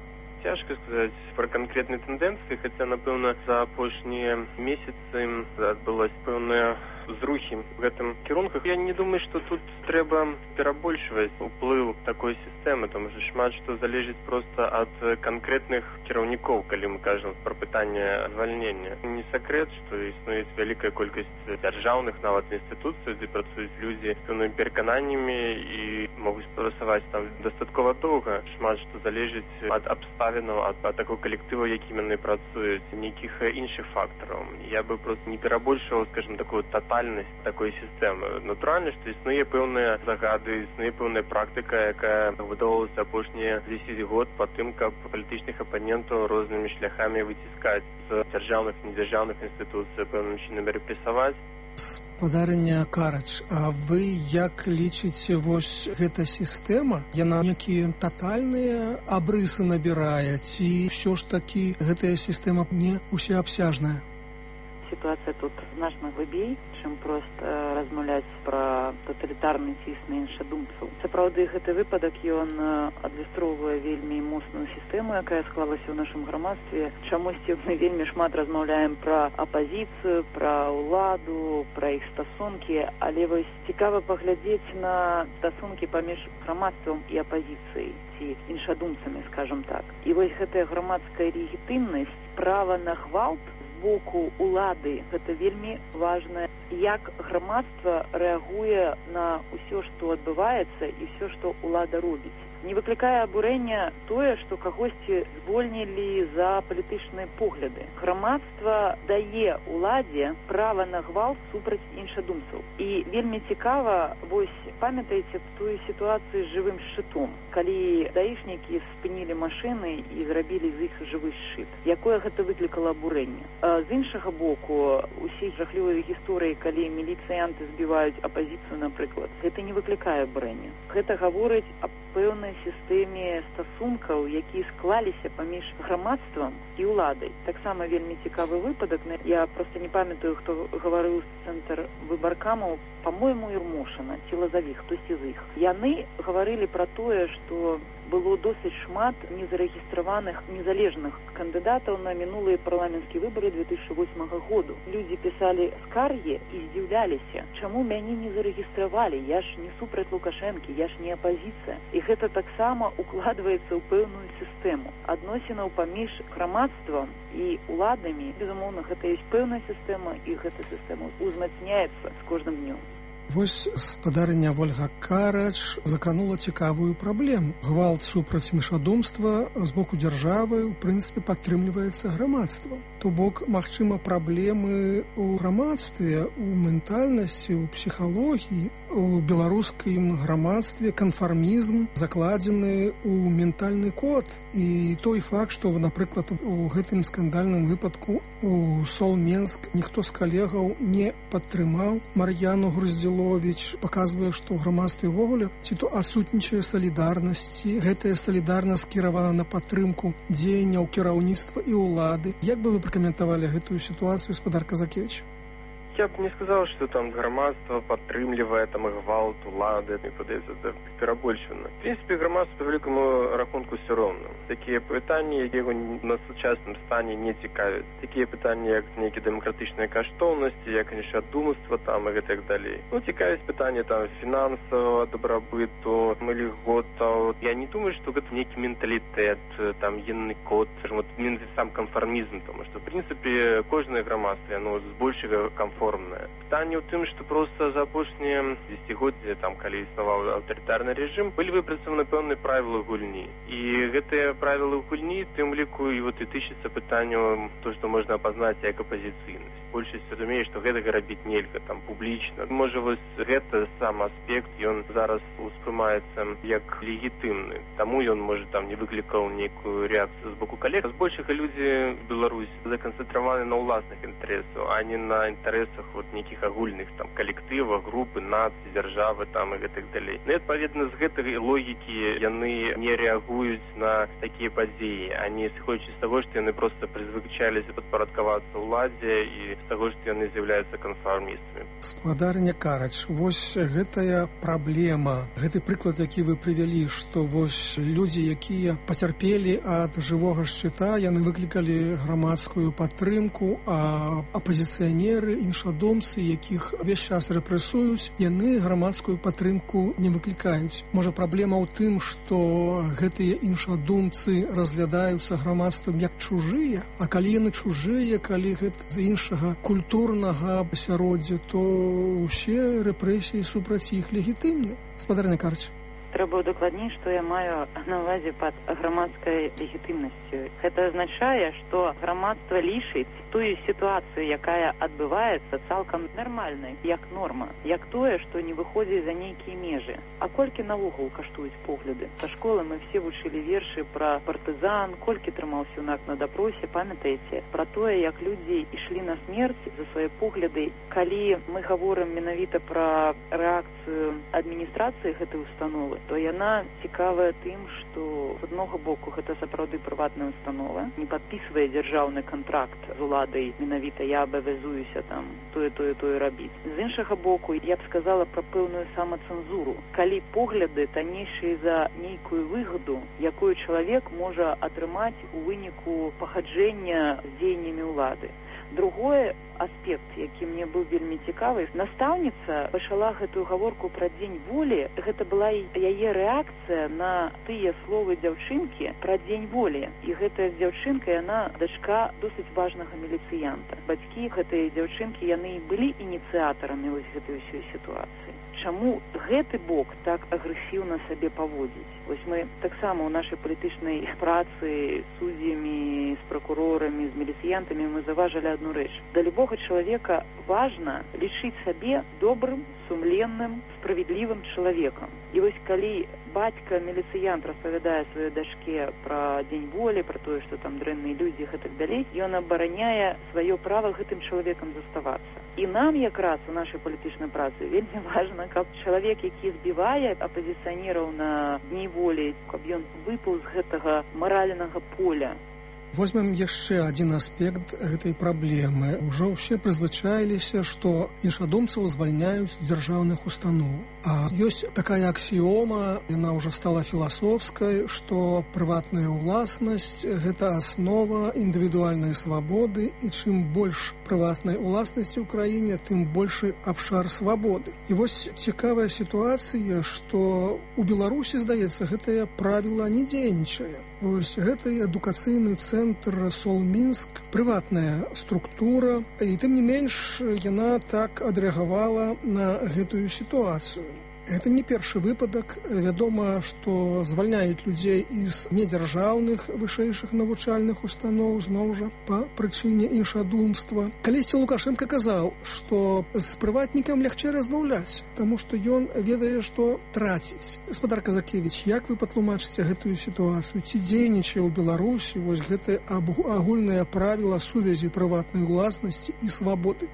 Цяжка сказаць пра канкрэтныя тэндэнцыі, хаця, напэўна, за апошнія месяцы адбылось пэўныя зрухі в гэтым кірунках. Я не думаю, што тут трэба перабольшваць уплыў такой сістэмы, тому што шмат што залежыць проста ад канкрэтных кіраўнікоў, калі мы кажам пра пытанне звальнення. Не сакрэт, што існуе вялікая колькасць дзяржаўных нават інстытуцый, дзе працуюць людзі з пэўнымі перакананнямі і могуць працаваць там дастаткова доўга. Шмат што залежыць ад абставінаў, ад, ад такого калектыву, якім яны працуюць, нейкіх іншых фактараў. Я бы проста не перабольшваў, скажем, такую тотальнасць такой сістэмы. Натуральна, што існуе пэўныя загады, існуе пэўная практыка, якая выбудоўвалася апошнія дзесяць год па тым, каб палітычных апанентаў рознымі шляхамі выціскаць з дзяржаўных і недзяржаўных інстытуцый, пэўным чынам рэпрэсаваць. Спадарня Карач, а вы як лічыце, вось гэта сістэма, яна некія татальныя абрысы набірае, ці ўсё ж такі гэтая сістэма не усеабсяжная? Ситуация тут значна глыбей, чым проста размаўляць пра таталітарны ціск на іншадумцаў. Сапраўды, гэты выпадак, ён адлюстроўвае вельмі моцную сістэму, якая склалася ў нашым грамадстве. Чамусьці мы вельмі шмат размаўляем пра апазіцыю, пра ўладу, пра іх стасункі, але вось цікава паглядзець на стасункі паміж грамадствам і апазіцыяй, ці іншадумцамі, скажам так. І вось гэтая грамадская легітымнасць, права на гвалт боку улады, гэта вельмі важна, як грамадства рэагуе на ўсё, што адбываецца і ўсё, што улада робіць. Не выклікае абурэння тое, што кагосьці звольнілі за палітычныя погляды. Грамадства дае уладзе права на гвалт супраць іншадумцаў. І вельмі цікава, вось памятаеце тую сітуацыю з жывым шчытом, калі даішнікі спынілі машыны і зрабілі з іх жывы шчыт. Якое гэта выклікала абурэнне? А з іншага боку, усе жахлівыя гісторыі, калі міліцыянты збіваюць апазіцыю, напрыклад, гэта не выклікае абурэння. Гэта гаворыць аб пэўнай сістэме стасункаў, якія склаліся паміж грамадствам і ўладай. Таксама вельмі цікавы выпадак. Я проста не памятаю, хто гаварыў з цэнтр выбаркамаў, па-мойму, Юрмошына, ці Лазаві, хтосьці з іх. Яны гаварылі пра тое, што было досыць шмат незарэгістраваных незалежных кандыдатаў на мінулыя парламенцкія выбары две тысячи восьмага году. Людзі пісалі скаргі і здзіўляліся, чаму мяне не зарэгістравалі, я ж не супраць Лукашэнкі, я ж не апазіцыя. І гэта таксама укладваецца ў пэўную сістэму адносінаў паміж грамадствам і уладамі. Безумоўна, гэта ёсць пэўная сістэма, і гэта сістэма узмацняецца з кожным днём. Вось спадарня Вольга Карач закранула цікавую праблему. Гвалт супраць іншадумства з боку дзяржавы, у прынцыпе, падтрымліваецца грамадствам. То бок, магчыма, праблемы ў грамадстве, у ментальнасці, у псіхалогіі, у беларускім грамадстве канфармізм закладзены ў ментальны код. І той факт, што, напрыклад, у гэтым скандальным выпадку у Сол-Мінск ніхто з калегаў не падтрымаў Мар'яну Груздзіловіч, паказвае, што ў грамадстве ўвогуле ці то адсутнічае салідарнасці. Гэтая салідарнасць скіравана на падтрымку дзеянняў кіраўніцтва і ўлады. Як бы вы пракаментавалі гэтую сітуацыю, спадар Казакевич? Я б не сказал, что там громадство подтрымлівае там гвалт, улады, мне падаецца, это перабольшана. В принципе, громадство по великому рахунку все ровно. Такие пытанні, які його на сучасному стані не цікавят. Такі питання, як некі демократичні каштовності, як іншадумство там і так далі. Ну, цікавість питання там фінансового добробыту, льготаў. Я не думаю, что это некий менталитет, там, єдиний код, скажем, вот, сам конформизм, тому що, в принципе, кожне громадство, оно з більшого комфорту нормная. Пытанне ў тым, што проста за апошнія дзесяцігоддзі, там, калі існаваў аўтарытарны рэжым, былі выпрацаваны пэўныя правілы гульні. І гэтыя правілы гульні, тым ліку, і вот і тычыцца пытанню то, што можна апазнаць як апазіцыйнасць. Большасць разумее, што гэтага рабіць нельга, там, публічна. Можа, вось гэта сам аспект, ён зараз успрымаецца як легітымны. Таму ён, можа, там, не выклікаў нейкую рэакцыю з боку калег. Збольшага людзі в Беларусі законцэнтраваны на ўласных інтарэсах, а не на інтарэсах вот нейкіх агульных там калектывах, групы, нацыі, дзяржавы там і гэтак далей. Ну, адпаведна з гэтай логікі яны не рэагуюць на такія падзеі. Они сыходзячы з таго, што яны проста прызвычаіліся падпарадкавацца ўладзе і з таго, што яны з'яўляюцца канфармістамі. Складарня Карач, вось гэтая праблема, гэты прыклад, які вы прывялі, што вось людзі, якія пацярпелі ад жывога шчыта, яны выклікалі грамадскую падтрымку, а апазіцыянеры, іншадумцы, якіх увесь час рэпрэсуюць, яны грамадскую падтрымку не выклікаюць. Можа, праблема ў тым, што гэтыя іншадумцы разглядаюцца грамадствам як чужыя, а калі яны чужыя, калі гэта з іншага культурнага асяроддзя, то ўсе рэпрэсіі супраць іх легітымны. Спадарня Карач. Трэба удакладніць, што я маю на ўвазе пад грамадскай легітымнасцю. Гэта азначае, што грамадства лічыць тую сітуацыю, якая адбываецца, цалкам нармальнай, як норма, як тое, што не выходзіць за нейкія межы. А колькі наогул каштуюць погляды? Са школы мы все вучылі вершы пра партызан, колькі трымаўся юнак на дапросе, памятаеце? Пра тое, як людзі ішлі на смерць за свае погляды. Калі мы гаворым менавіта пра рэакцыю адміністрацыі гэтай установы, то яна цікавая тым, што з аднаго боку гэта сапраўды прыватная установа, не падпісвае дзяржаўны кантракт з уладай, менавіта я абавязуюся там тое, тое, тое рабіць. З іншага боку, я б сказала пра пэўную самацэнзуру. Калі погляды таннейшыя за нейкую выгаду, якую чалавек можа атрымаць у выніку пахаджэння з дзеяннямі ўлады. Другое аспект, які мне быў вельмі цікавы, настаўніца пачала гэтую гаворку пра дзень волі. Гэта была яе рэакцыя на тыя словы дзяўчынкі пра дзень волі. І гэтая дзяўчынка, яна дачка досыць важнага міліцыянта. Бацькі гэтай дзяўчынкі, яны і былі ініцыятарамі вось гэтай усёй сітуацыі. Чаму гэты бок так агрэсіўна сабе паводзіць? Вось мы таксама ў нашай палітычнай працы з суддзямі, з пракурорамі, з міліцыянтамі мы заважалі адну рэч. Да любога чалавека важна лічыць сабе добрым, сумленным, справядлівым чалавекам. І вось калі бацька-міліцыянт распавядае сваёй дачке пра дзень волі, пра тое, што там дрэнныя людзі і так далей, ён абараняе сваё права гэтым чалавекам заставацца. І нам якраз у нашай палітычнай працы вельмі важна, каб чалавек, які збівае апазіцыянераў на дні волі, каб ён выпаў з гэтага маральнага поля. Возьмем яшчэ адзін аспект гэтай праблемы. Ужо ўсе прызвычаіліся, што іншадумцаў звальняюць з дзяржаўных устаноў. А ёсць такая аксіома, яна ўжо стала філасофскай, што прыватная ўласнасць – гэта аснова індывідуальнай свабоды, і чым больш прыватнай уласнасці ў краіне, тым большы абшар свабоды. І вось цікавая сітуацыя, што ў Беларусі, здаецца, гэтае правіла не дзейнічае. Вось гэты адукацыйны цэнтр Сол-Мінск, прыватная структура, і тым не менш яна так адрэагавала на гэтую сітуацыю. Это не першы выпадак. Вядома, што звальняюць людзей з недзяржаўных вышэйшых навучальных устаноў, зноў жа, па прычыне іншадумства. Калісьці Лукашенко казаў, што з прыватнікам лягчэй размаўляць, таму што ён ведае, што траціць. Гаспадар Казакевіч, як вы патлумачыце гэтую сітуацыю? Ці дзейнічае ў Беларусі вось гэтае агульнае правіла сувязі прыватнай уласнасці і свабоды?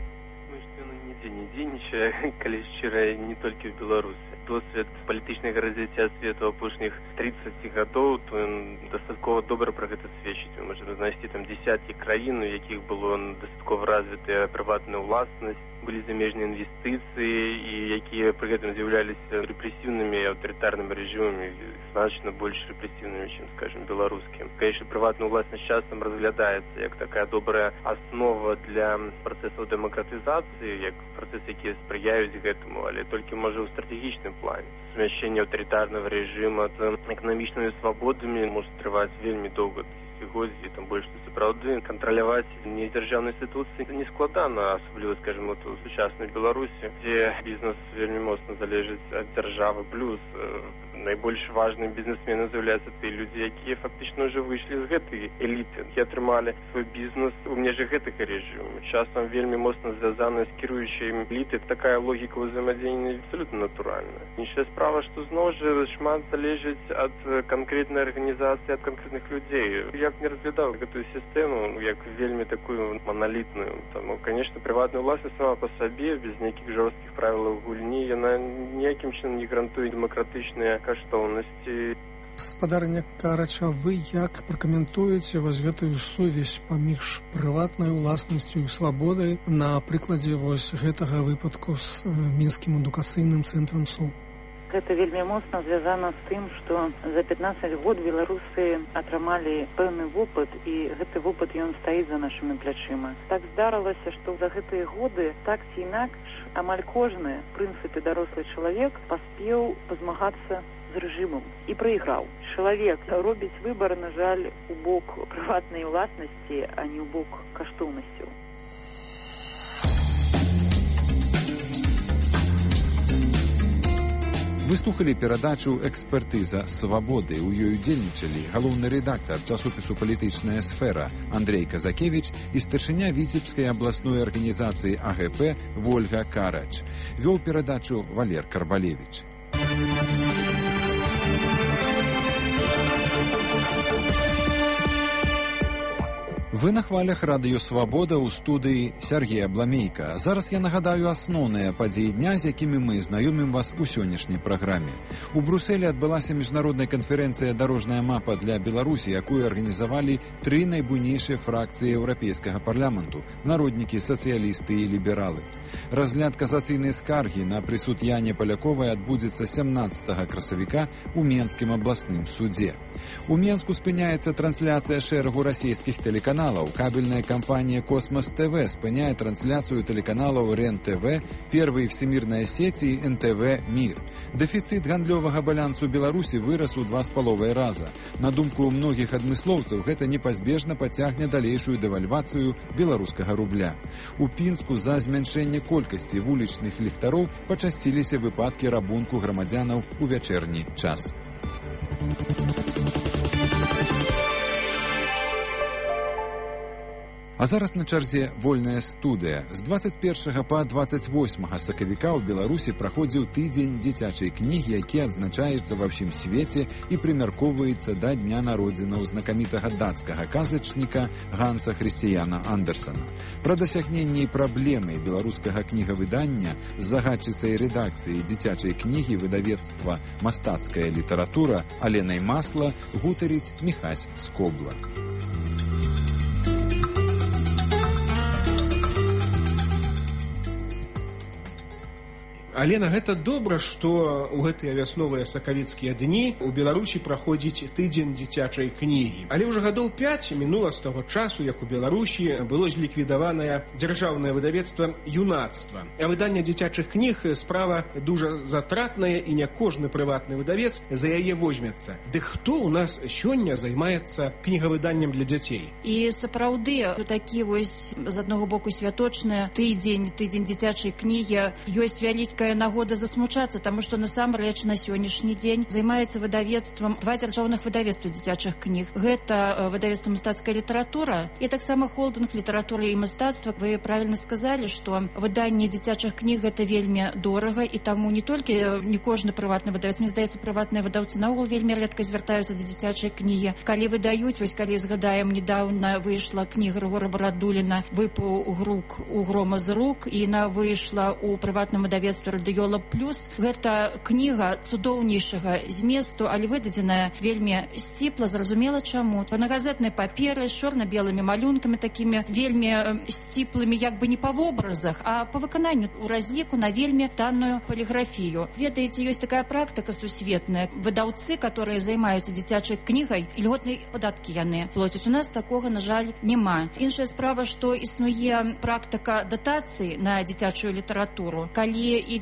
Не дзейнічае, калі шчыра, не толькі ў Беларусі. Досвед палітычнага развіцця свету апошніх тридцаць гадоў, то ён дастаткова добра пра гэта сведчыць. Мы можем знайсці там дзесяткі краін, у якіх было дастаткова развітая прыватная ўласнасць, былі замежныя інвестыцыі, і якія пры гэтым з'яўляліся рэпрэсіўнымі і аўтарытарнымі рэжымамі, значна больш рэпрэсіўнымі, чым, скажем, беларускім. Конечно, прыватная ўласнасць часам разглядаецца як такая добрая аснова для працэсаў дэмакратызацыі, як працэс, які спрыяюць гэтаму, але толькі можа ў стратэгічным плане. Сумяшчэнне аўтарытарнага рэжыма з эканамічнымі свабодамі можа трываць вельмі доўга, годзе, там больш што сапраўды кантраляваць недзяржаўныя інстытуцыі не складана, асабліва, скажем, вот у сучаснай Беларусі, дзе бізнес вельмі моцна залежыць ад дзяржавы, плюс э, найбольш важнымі бізнесменамі з'яўляюцца тыя людзі, якія фактычна ўжо выйшлі з гэтай эліты, якія атрымалі свой бізнес у межах гэтага рэжыму. Часам вельмі моцна звязана з кіруючай элітай. Такая логіка ўзаемадзеяння абсолютна натуральная. Іншая справа, што зноў жа шмат залежыць ад канкрэтнай арганізацыі, ад канкрэтных людзей. Я б не разглядаў гэтую сістэму як вельмі такую маналітную. Таму, конечно, прыватная ўласнасць сама па сабе, без нейкіх жорсткіх правілаў гульні, яна ніякім чынам не гарантуе дэмакратычныя каштоўнасці. Спадарня Карача, вы як пракаментуеце вось гэтую сувязь паміж прыватнай уласнасцю і свабодай на прыкладзе вось гэтага выпадку з мінскім адукацыйным цэнтрам СУ? Гэта вельмі моцна звязана з тым, што за пятнаццаць год беларусы атрымалі пэўны вопыт, і гэты вопыт ён стаіць за нашымі плячыма. Так здарылася, што за гэтыя годы так ці інакш амаль кожны, в прынцыпе, дарослы чалавек паспеў пазмагацца з рэжымам і прайграў. Чалавек робіць выбар, на жаль, у бок прыватнай уласнасці, а не ў бок каштоўнасцяў. Вы слухали перадачу «Экспертыза свабоды». У ёй удзельнічалі галоўны рэдактар часопісу «Палітычная сфера» Андрей Казакевич і старшыня Віцебскай абласной арганізацыі А Г П Вольга Карач. Вёл перадачу Валер Карбалевич. Вы на хвалях радыё «Свабода» ў студыі Сергея Бламейка. Зараз я нагадаю асноўныя падзеі дня, з якімі мы знаёмім вас у сённяшняй праграме. У Брусэлі адбылася міжнародная канферэнцыя «Дарожная мапа для Беларусі», якую арганізавалі тры найбуйнейшыя фракцыі еўрапейскага парламенту – народнікі, сацыялісты і лібералы. Разгляд касацыйнай скаргі на прысуд Яне Паляковай адбудзецца сямнаццатага красавіка ў Менскім абласным судзе. У Менску спыняецца трансляцыя шэрагу расійскіх тэлеканалаў. Кабельная кампанія «Космос ТВ» спыняе трансляцыю тэлеканалаў РЕН-ТВ, Первый всемирная сеть і Эн Тэ Вэ Мир. Дэфіцыт гандлёвага балансу Беларусі вырас у два з паловай раза. На думку многіх адмыслоўцаў, гэта непазбежна пацягне далейшую дэвальвацыю беларускага рубля. У Пінску за змяншэнне колькасці вулічных ліхтароў пачасціліся выпадкі рабунку грамадзянаў у вячэрні час. А зараз на чарзе вольная студыя. З дваццаць першага па дваццаць восьмага сакавіка ў Беларусі праходзіў тыдзень дзіцячай кнігі, які адзначаецца ва ўсім свеце і прымяркоўваецца да дня народзінаў знакамітага дацкага казачніка Ганса Хрысціяна Андерсана. Пра дасягненні і праблемы беларускага кнігавыдання з загадчыцай рэдакцыі дзіцячай кнігі выдавецтва «Мастацкая літаратура» Аленай Масла гутарыць Міхась Скобла. Алена, гэта добра, што ў гэтыя вясновыя сакавіцкія дні ў Беларусі праходзіць тыдзень дзіцячай кнігі. Але ўжо гадоў пяць мінула з таго часу, як у Беларусі было зліквідаванае дзяржаўнае выдавецтва «Юнацтва». А выданне дзіцячых кніг справа дужа затратная, і не кожны прыватны выдавец за яе возьмецца. Ды хто ў нас сёння займаецца кнігавыданнем для дзяцей? І сапраўды такі вось з аднаго боку святочны тыдзень, тыдзень дзіцячай кнігі ёсць вялікая нагода засмучацца, таму што насамрэч на сённяшні дзень займаецца выдавецтвам два дзяржаўных выдавецтва дзіцячых кніг. Гэта выдавецтва «Мастацкая літаратура» і таксама холдынг «Літаратура і мастацтва». Вы правільна сказалі, што выданне дзіцячых кніг гэта вельмі дорага, і таму не толькі не кожны прыватны выдавец, мне здаецца, прыватныя выдаўцы наогул вельмі рэдка звяртаюцца да дзіцячай кнігі. Калі выдаюць, вось калі згадаем, недаўна выйшла кніга Рыгора Барадуліна «Выпаў грук у грома з рук», і яна выйшла ў прыватным выдавецтве «Радыёла плюс». Гэта кніга цудоўнейшага зместу, але выдадзеная вельмі сціпла, зразумела чаму. На газетнай паперы з чорна-белымі малюнкамі, такімі вельмі сціплымі, як бы не па вобразах, а па выкананню у разліку на вельмі танную паліграфію. Ведаеце, ёсць такая практыка сусветная. Выдаўцы, которые займаюцца дзіцячай кнігай, льготныя падаткі яны плоцяць. У нас такога, на жаль, няма. Іншая справа, што існуе практыка датацыі на дзіцячую літаратуру. Калі ідзе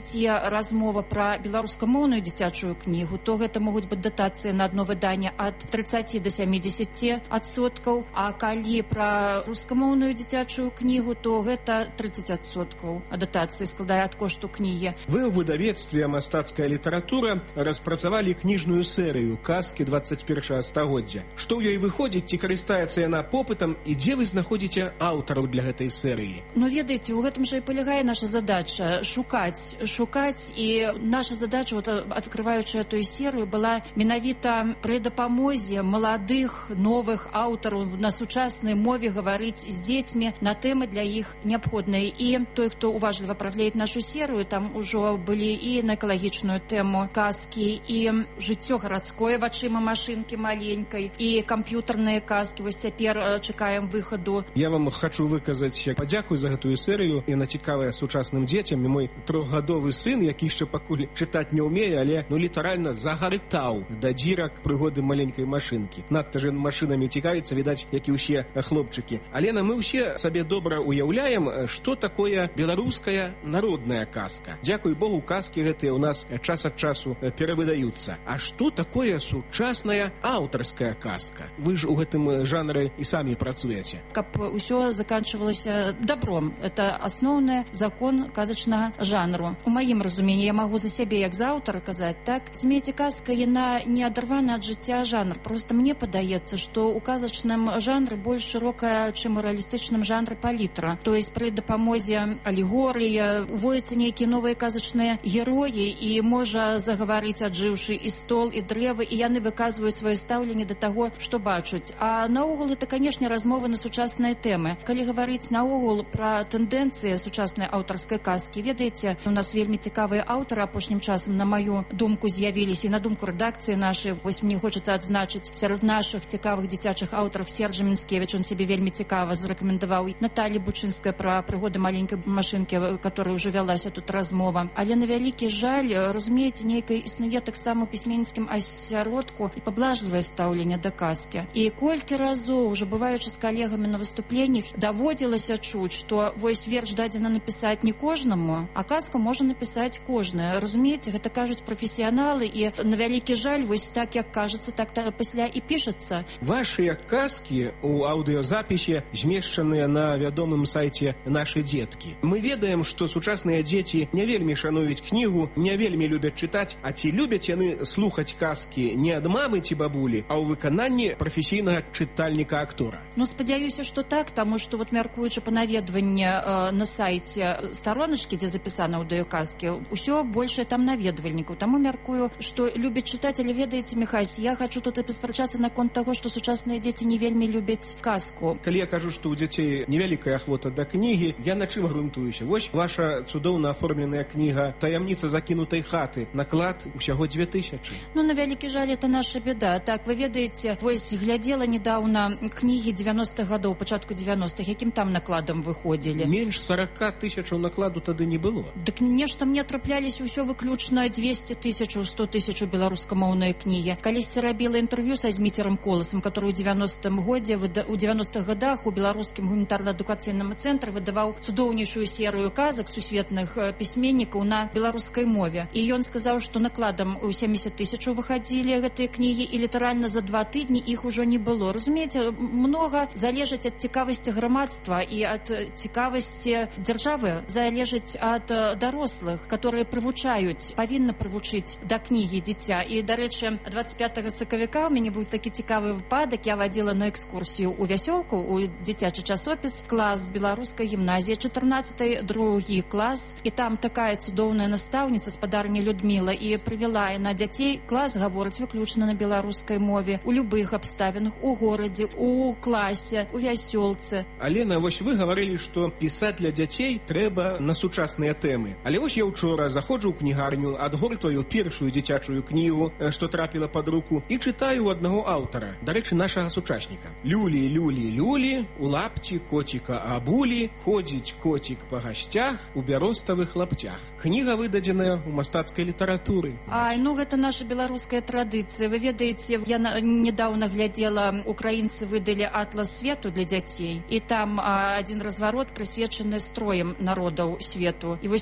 ідзе размова пра беларускамоўную дзіцячую кнігу, то гэта могуць быць датацыі на адно выданне ад тридцати до семидесяти адсоткаў, а калі пра рускамоўную дзіцячую кнігу, то гэта тридцать адсоткаў датацыі складае ад кошту кнігі. Вы ў выдавецтве «Мастацкая літаратура» распрацавалі кніжную серыю «Казкі двадцать першага стагоддзя». Што ў ёй выходзіць, ці карыстаецца яна попытам, і дзе вы знаходзіце аўтараў для гэтай серыі? Ну, ведаеце, у гэтым жа і палягае наша задача шукаць, шукаць, і наша задача, вот, адкрываючы эту серыю, была менавіта пры дапамозе маладых, новых аўтараў на сучаснай мове гаварыць з дзецьмі на тэмы для іх неабходныя. І той, хто уважліва прагледзіць нашу серыю, там ужо былі і на экалагічную тэму казкі, і жыццё гарадское вачыма машынкі маленькай, і камп'ютарныя казкі. Вось цяпер чакаем выхаду. Я вам хочу выказаць падзяку за гэтую серыю, і на цікавая сучасным дзецям. І мой трохгадовы сын, які яшчэ пакуль чытаць не ўмее, але ну літаральна загартаў да дзірак прыгоды маленькай машынкі. Надта ж машынамі цікавіцца, відаць, як і ўсе хлопчыкі. Але мы ўсе сабе добра уяўляем, што такое беларуская народная казка. Дзякуй Богу, казкі гэтыя ў нас час ад часу перавыдаюцца. А што такое сучасная аўтарская казка? Вы ж у гэтым жанры і самі працуеце. Каб усё заканчивалася добром. Это асноўны закон казачнага жанру. У маім разуменні, я магу за сябе як за аўтара казаць, так? Разумееце, казка, яна не адарвана ад жыцця жанр. Просто мне падаецца, што у казачным жанры больш шырокая, чым у рэалістычным жанры палітра. То есть пры дапамозе алегорыі уводзяцца нейкія новыя казачныя героі, і можа загаварыць аджыўшы і стол, і дрэвы, і яны выказваюць сваё стаўленне да таго, што бачуць. А наогул это, канешне, размовы на сучасныя тэмы. Калі гаварыць наогул пра тэндэнцыі сучаснай аўтарскай казкі, ведаеце, у нас вельмі цікавыя аўтары апошнім часам, на маю думку, з'явіліся, і на думку рэдакцыі нашай. Вось мне хочацца адзначыць сярод нашых цікавых дзіцячых аўтараў Сержа Мінскевіч, он сябе вельмі цікава зарэкамендаваў. Наталья Бучынская пра прыгоды маленькай машынкі, которая ўжо вялася тут размова. Але на вялікі жаль, разумееце, нейкай існуе таксама ў пісьменніцкім асяродку і паблажлівае стаўленне да казкі. І колькі разоў, ужо бываючы з калегамі на выступленнях, даводзілася чуць, што вось верш дадзена напісаць не кожнаму, а казку можа напісаць кожны. Разумееце, гэта кажуць прафесіяналы, і на вялікі жаль, вось так, як кажацца, так пасля і пішацца. Вашыя казкі ў аўдыёзапісе змешчаныя на вядомым сайце «Нашы дзеткі». Мы ведаем, што сучасныя дзеці не вельмі шануюць кнігу, не вельмі любяць чытаць, а ці любяць яны слухаць казкі не ад мамы ці бабулі, а ў выкананні прафесійнага чытальніка-актора? Ну, спадзяюся, што так, таму што вот мяркуючы па наведванні э, на сайце староначкі, дзе запісана аўдыёказкі, усё большае там наведвальнікаў. Таму мяркую, што любяць чытаць, але ведаеце, Міхась, я хочу тут паспрачацца наконт таго, што сучасныя дзеці не вельмі любяць казку. Калі я кажу, што ў дзяцей невялікая ахвота да кнігі, я на чым грунтуюся? Вось ваша цудоўна аформленая кніга «Таямніца закінутай хаты». Наклад усяго дзве тысячы. Ну, на вялікі жаль, это наша беда. Так, вы ведаеце, вось глядзела недаўна кнігі дзевяностых гадоў, пачатку дзевяностых, якім там накладам выходзілі? Менш сорока тысячаў накладу тады не было. Дык нешта мне трапляліся ўсё выключна двести тысячаў, сто тысячаў беларускамоўныя кнігі. Калісьці рабіла інтэрв'ю са Зміцерам Коласам, который ў дзевяностым годзе, у дзевяностых годах у беларускім гуманітарна-адукацыйным цэнтры выдаваў цудоўнейшую серыю казак сусветных пісьменнікаў на беларускай мове. І ён сказаў, што накладам у семьдесят тысячаў выхадзілі гэтыя кнігі, і літаральна за два тыдні іх ужо не было. Разумееце, многа залежыць ад цікавасці грамадства і ад цікавасці дзяржавы, залежыць ад дарослых, которые прывучаюць, павінны прывучыць да кнігі дзіця. І, дарэчы, двадцать пятага сакавіка у мяне быў такі цікавы выпадак. Я вадзіла на экскурсію ў вясёлку, у дзіцячы часопіс, клас беларускай гімназіі, чатырнаццаты другі клас, і там такая цудоўная настаўніца, спадарня Людміла, і прывяла на дзяцей. Клас гаворыць выключна на беларускай мове, у любых абставінах, у горадзе, у класе, у вясёлцы. Алена, вось вы гаварылі, што пісаць для дзяцей трэба на сучасныя тэмы. Але вось я ўчора заходжу ў кнігарню, адгортваю першую дзіцячую кнігу, што трапіла пад руку, і чытаю у аднаго аўтара, дарэчы, нашага сучасніка. Люлі, люлі, люлі, у лапці коціка абулі, ходзіць коцік па гасцях у бяроставых лапцях. Кніга выдадзеная ў мастацкай літаратуры. Ай, ну гэта наша беларуская традыцыя. Вы ведаеце, я недаўна глядзела, украінцы выдалі атлас свету для дзяцей, і там а, адзін разварот прысвечаны строем народаў свету. І вось толькі беларус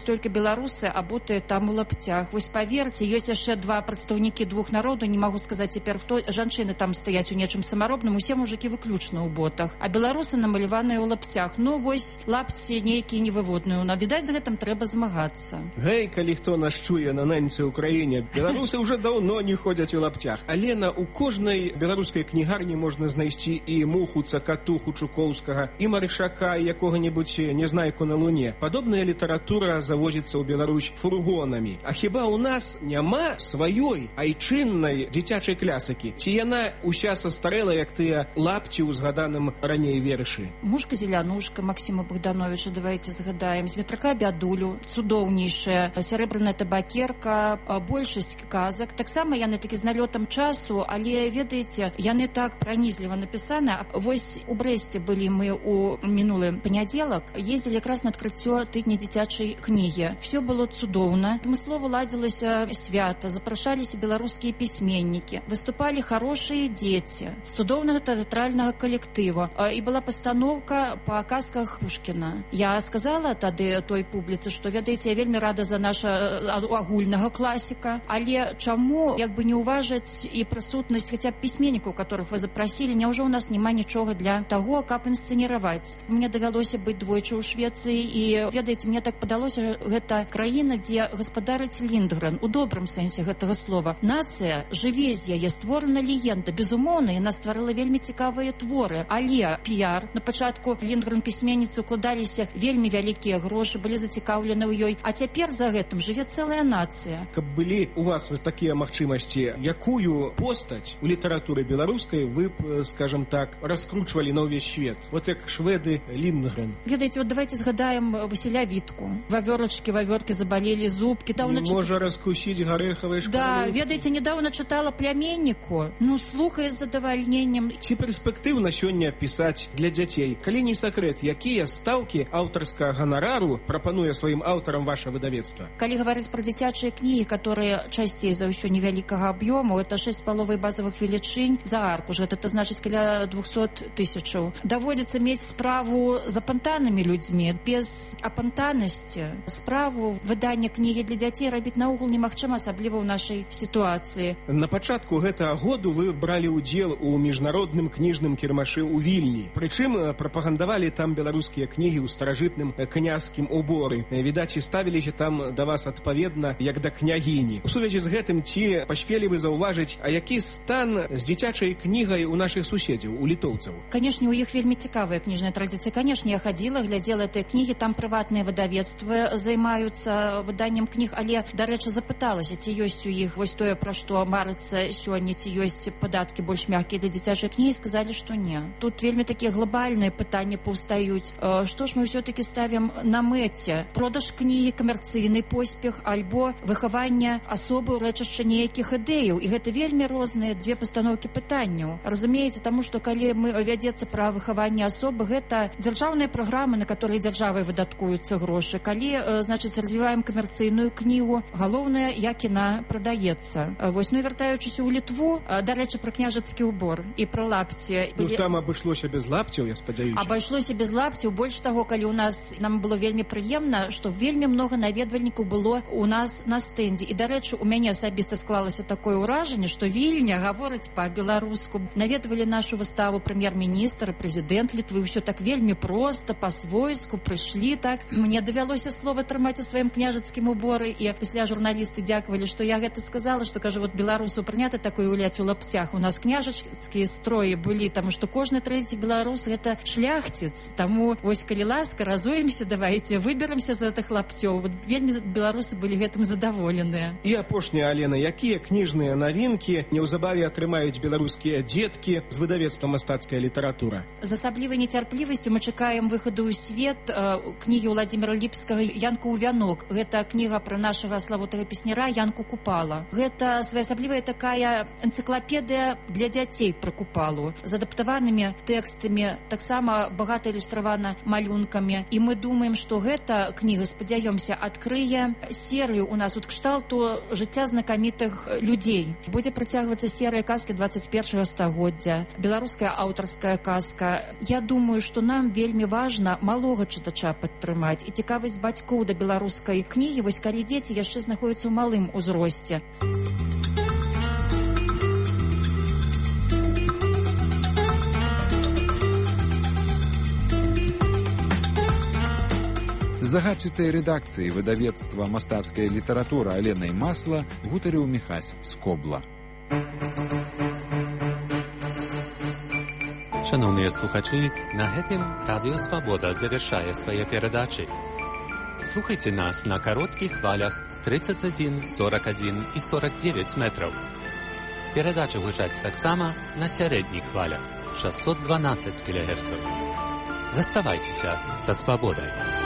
беларусы абутыя там у лапцях. Вось паверце, ёсць яшчэ два прадстаўнікі двух народаў, не магу сказаць цяпер хто, жанчыны там стаяць у нечым самаробным, усе мужыкі выключна ў ботах, а беларусы намаляваныя ў лапцях. Ну вось лапці нейкія невыводныя, на відаць з гэтым трэба змагацца. Гэй, калі хто нас чуе на ненцы ў краіне, беларусы ўжо даўно не ходзяць у лапцях. Алена, у кожнай беларускай кнігарні можна знайсці і муху цакатуху Чукоўскага, і маршака, і якога-небудзь незнайку на луне. Падобная літаратура завозіцца ў Беларусь фургонамі. А хіба ў нас няма сваёй айчыннай дзіцячай клясыкі? Ці яна ўся састарэла, як тыя лапці ў згаданым раней вершы? Мушка-зелянушка Максима Богдановича, давайте згадаем, Зметрака Бядулю, цудоўнейшая, Сярэбраная табакерка, большасць казак. Таксама яны такі з налётам часу, але, ведаеце, яны так пранізліва напісаны. Вось у Брэсце былі мы у мінулы панядзелак, ездзілі якраз на адкрыццё тыдня дзіцячай кнігі. Все было цудоўна. Адмыслова ладзілася свята, запрашаліся беларускія пісьменнікі, выступалі хорошыя дзеці з цудоўнага тэатральнага калектыва. І была пастаноўка па казках Пушкіна. Я сказала тады той публіцы, што, ведаеце, я вельмі рада за наша агульнага класіка, але чаму як бы не уважаць і прысутнасць хаця б пісьменнікаў, которых вы запрасілі? Няўжо ў нас няма нічога для таго, каб інсцэніраваць? Мне давялося быць двойчы ў Швецыі, і, ведаеце, мне так падалося, гэта краіна, дзе гаспадарыць Ліндгрен, у добрым сэнсе гэтага слова. Нацыя жыве з яе, створана легенда. Безумоўна, яна стварыла вельмі цікавыя творы, але піяр. На пачатку Ліндгрен пісьменніцы укладаліся вельмі вялікія грошы, былі зацікаўлены ў ёй, а цяпер за гэтым жыве цэлая нацыя. Каб былі у вас вот такія магчымасці, якую постаць у літаратуры беларускай вы б, скажем так, раскручвалі на ўвесь свет? Вот як шведы Ліндгрен. Ведаеце, вот давайте згадаем Васіля Вітку. Вавёрачкі, вавёркі, забалелі зубкі. Не можа раскусіць гарэхавыя шкарлупкі. Да, ведаеце, недавно чытала «Пляменніку». Ну, слухай з задавальненнем. Ці перспектыўна сёння пісаць для дзяцей? Калі не сакрэт, якія стаўкі аўтарскага ганарару прапануе сваім аўтарам ваша выдавецтва? Калі гаварыць пра дзіцячыя кнігі, которые часцей за ўсё невялікага аб'ёму, это шэсць з паловай базавых велічынь за аркуш, гэта значыць каля двухсот тысячаў. Даводзіцца мець справу з апантанымі людзьмі. Без апантанасці справу выдання кнігі для дзяцей рабіць наогул немагчыма, асабліва ў нашай сітуацыі. На пачатку гэтага году вы бралі ўдзел у міжнародным кніжным кірмашы ў Вільні. Прычым прапагандавалі там беларускія кнігі ў старажытным князскім уборы. Відаць, і ставіліся там да вас адпаведна, як да княгіні. У сувязі з гэтым ці паспелі вы заўважыць, а які стан з дзіцячай кнігай у нашых суседзяў, у літоўцаў? Канешне, у іх вельмі цікавыя кніжныя традыцыі. Канешне, я хадзіла, глядзела гэтыя кнігі, там прыватныя выдавецтвы займаюцца выданнем кніг, але, дарэчы, запыталася, ці ёсць у іх вось тое, пра што марыцца сёння, ці ёсць падаткі больш мяккія для дзіцячай кнігі, сказалі, што не. Тут вельмі такія глобальныя пытанні паўстаюць. Што ж мы ўсё-такі ставім на мэце? Продаж кнігі, камерцыйны поспех, альбо выхаванне асобы ў рэчышча нейкіх ідэяў. І гэта вельмі розныя дзве пастаноўкі пытанняў. Разумееце, таму што калі мы вядзецца пра выхаванне асобы, гэта дзяржаўныя праграмы, на которые дзяржавай выдаткуюцца грошы. Калі, значыць, развіваем камерцыйную кнігу, галоўнае, як яна прадаецца. Вось, ну, вяртаючыся ў Літву, дарэчы, пра княжацкі ўбор і пра лапці. Ну, там абышлося без лапцяў, я спадзяюся. Абышлося без лапцяў. Больш таго, калі у нас, нам было вельмі прыемна, што вельмі много наведвальнікаў было у нас на стэндзе. І, дарэчы, у мяне асабіста склалася такое ўражанне, што Вільня гаворыць па-беларуску. Наведвалі нашу выставу прэм'ер-міністр, прэзідэнт Літвы, ўсё так вельмі проста, па-свойску, прыйшлі так. Мне давялося слова трымаць у сваім княжацкім уборы, і пасля журналісты дзякавалі, што я гэта сказала, што, кажа, вот беларусу прынята такое гуляць у лапцях. У нас княжацкія строі былі, таму што кожны трэці беларус гэта шляхціц. Таму вось, калі ласка, разуемся, давайте выберамся з гэтых лапцёў. Вот вельмі беларусы былі гэтым задаволеныя. І апошняя, Алена, якія кніжныя навінкі неўзабаве атрымаюць беларускія дзеткі з выдавецтва «Мастацкая літаратура»? З асаблівай нецярплівасцю мы чакаем выхаду ў свет кнігі Владзіміра Ліпскага «Янку ў вянок». Гэта кніга пра нашага славутага песняра Янку Купала. Гэта своеасаблівая такая энцыклапедыя для дзяцей пра Купалу, з адаптаванымі тэкстамі, таксама багата ілюстравана малюнкамі. І мы думаем, што гэта кніга, спадзяёмся, адкрые серыю у нас, от кшталту жыцця знакамітых людзей. Будзе працягвацца серыя казкі дваццаць першага стагоддзя, беларуская аўтарская казка. Я думаю, што нам вельмі важна малога чытача падтрымаць, і цікавасць бацькоў да беларускай беларускай кнігі, вось калі дзеці яшчэ знаходзяцца ў малым узросце. Загадчыцай рэдакцыі выдавецтва «Мастацкая літаратура» Аленай Масла гутарыў Міхась Скобла. Шановныя слухачы, на гэтым Радыё Свабода завяршае свае перадачы. Слухайце нас на кароткіх хвалях тридцать один, сорок один і сорок девять метраў. Перадача гучаць таксама на сярэдніх хвалях шестьсот двенадцать кілогерцаў. Заставайцеся са свабодай.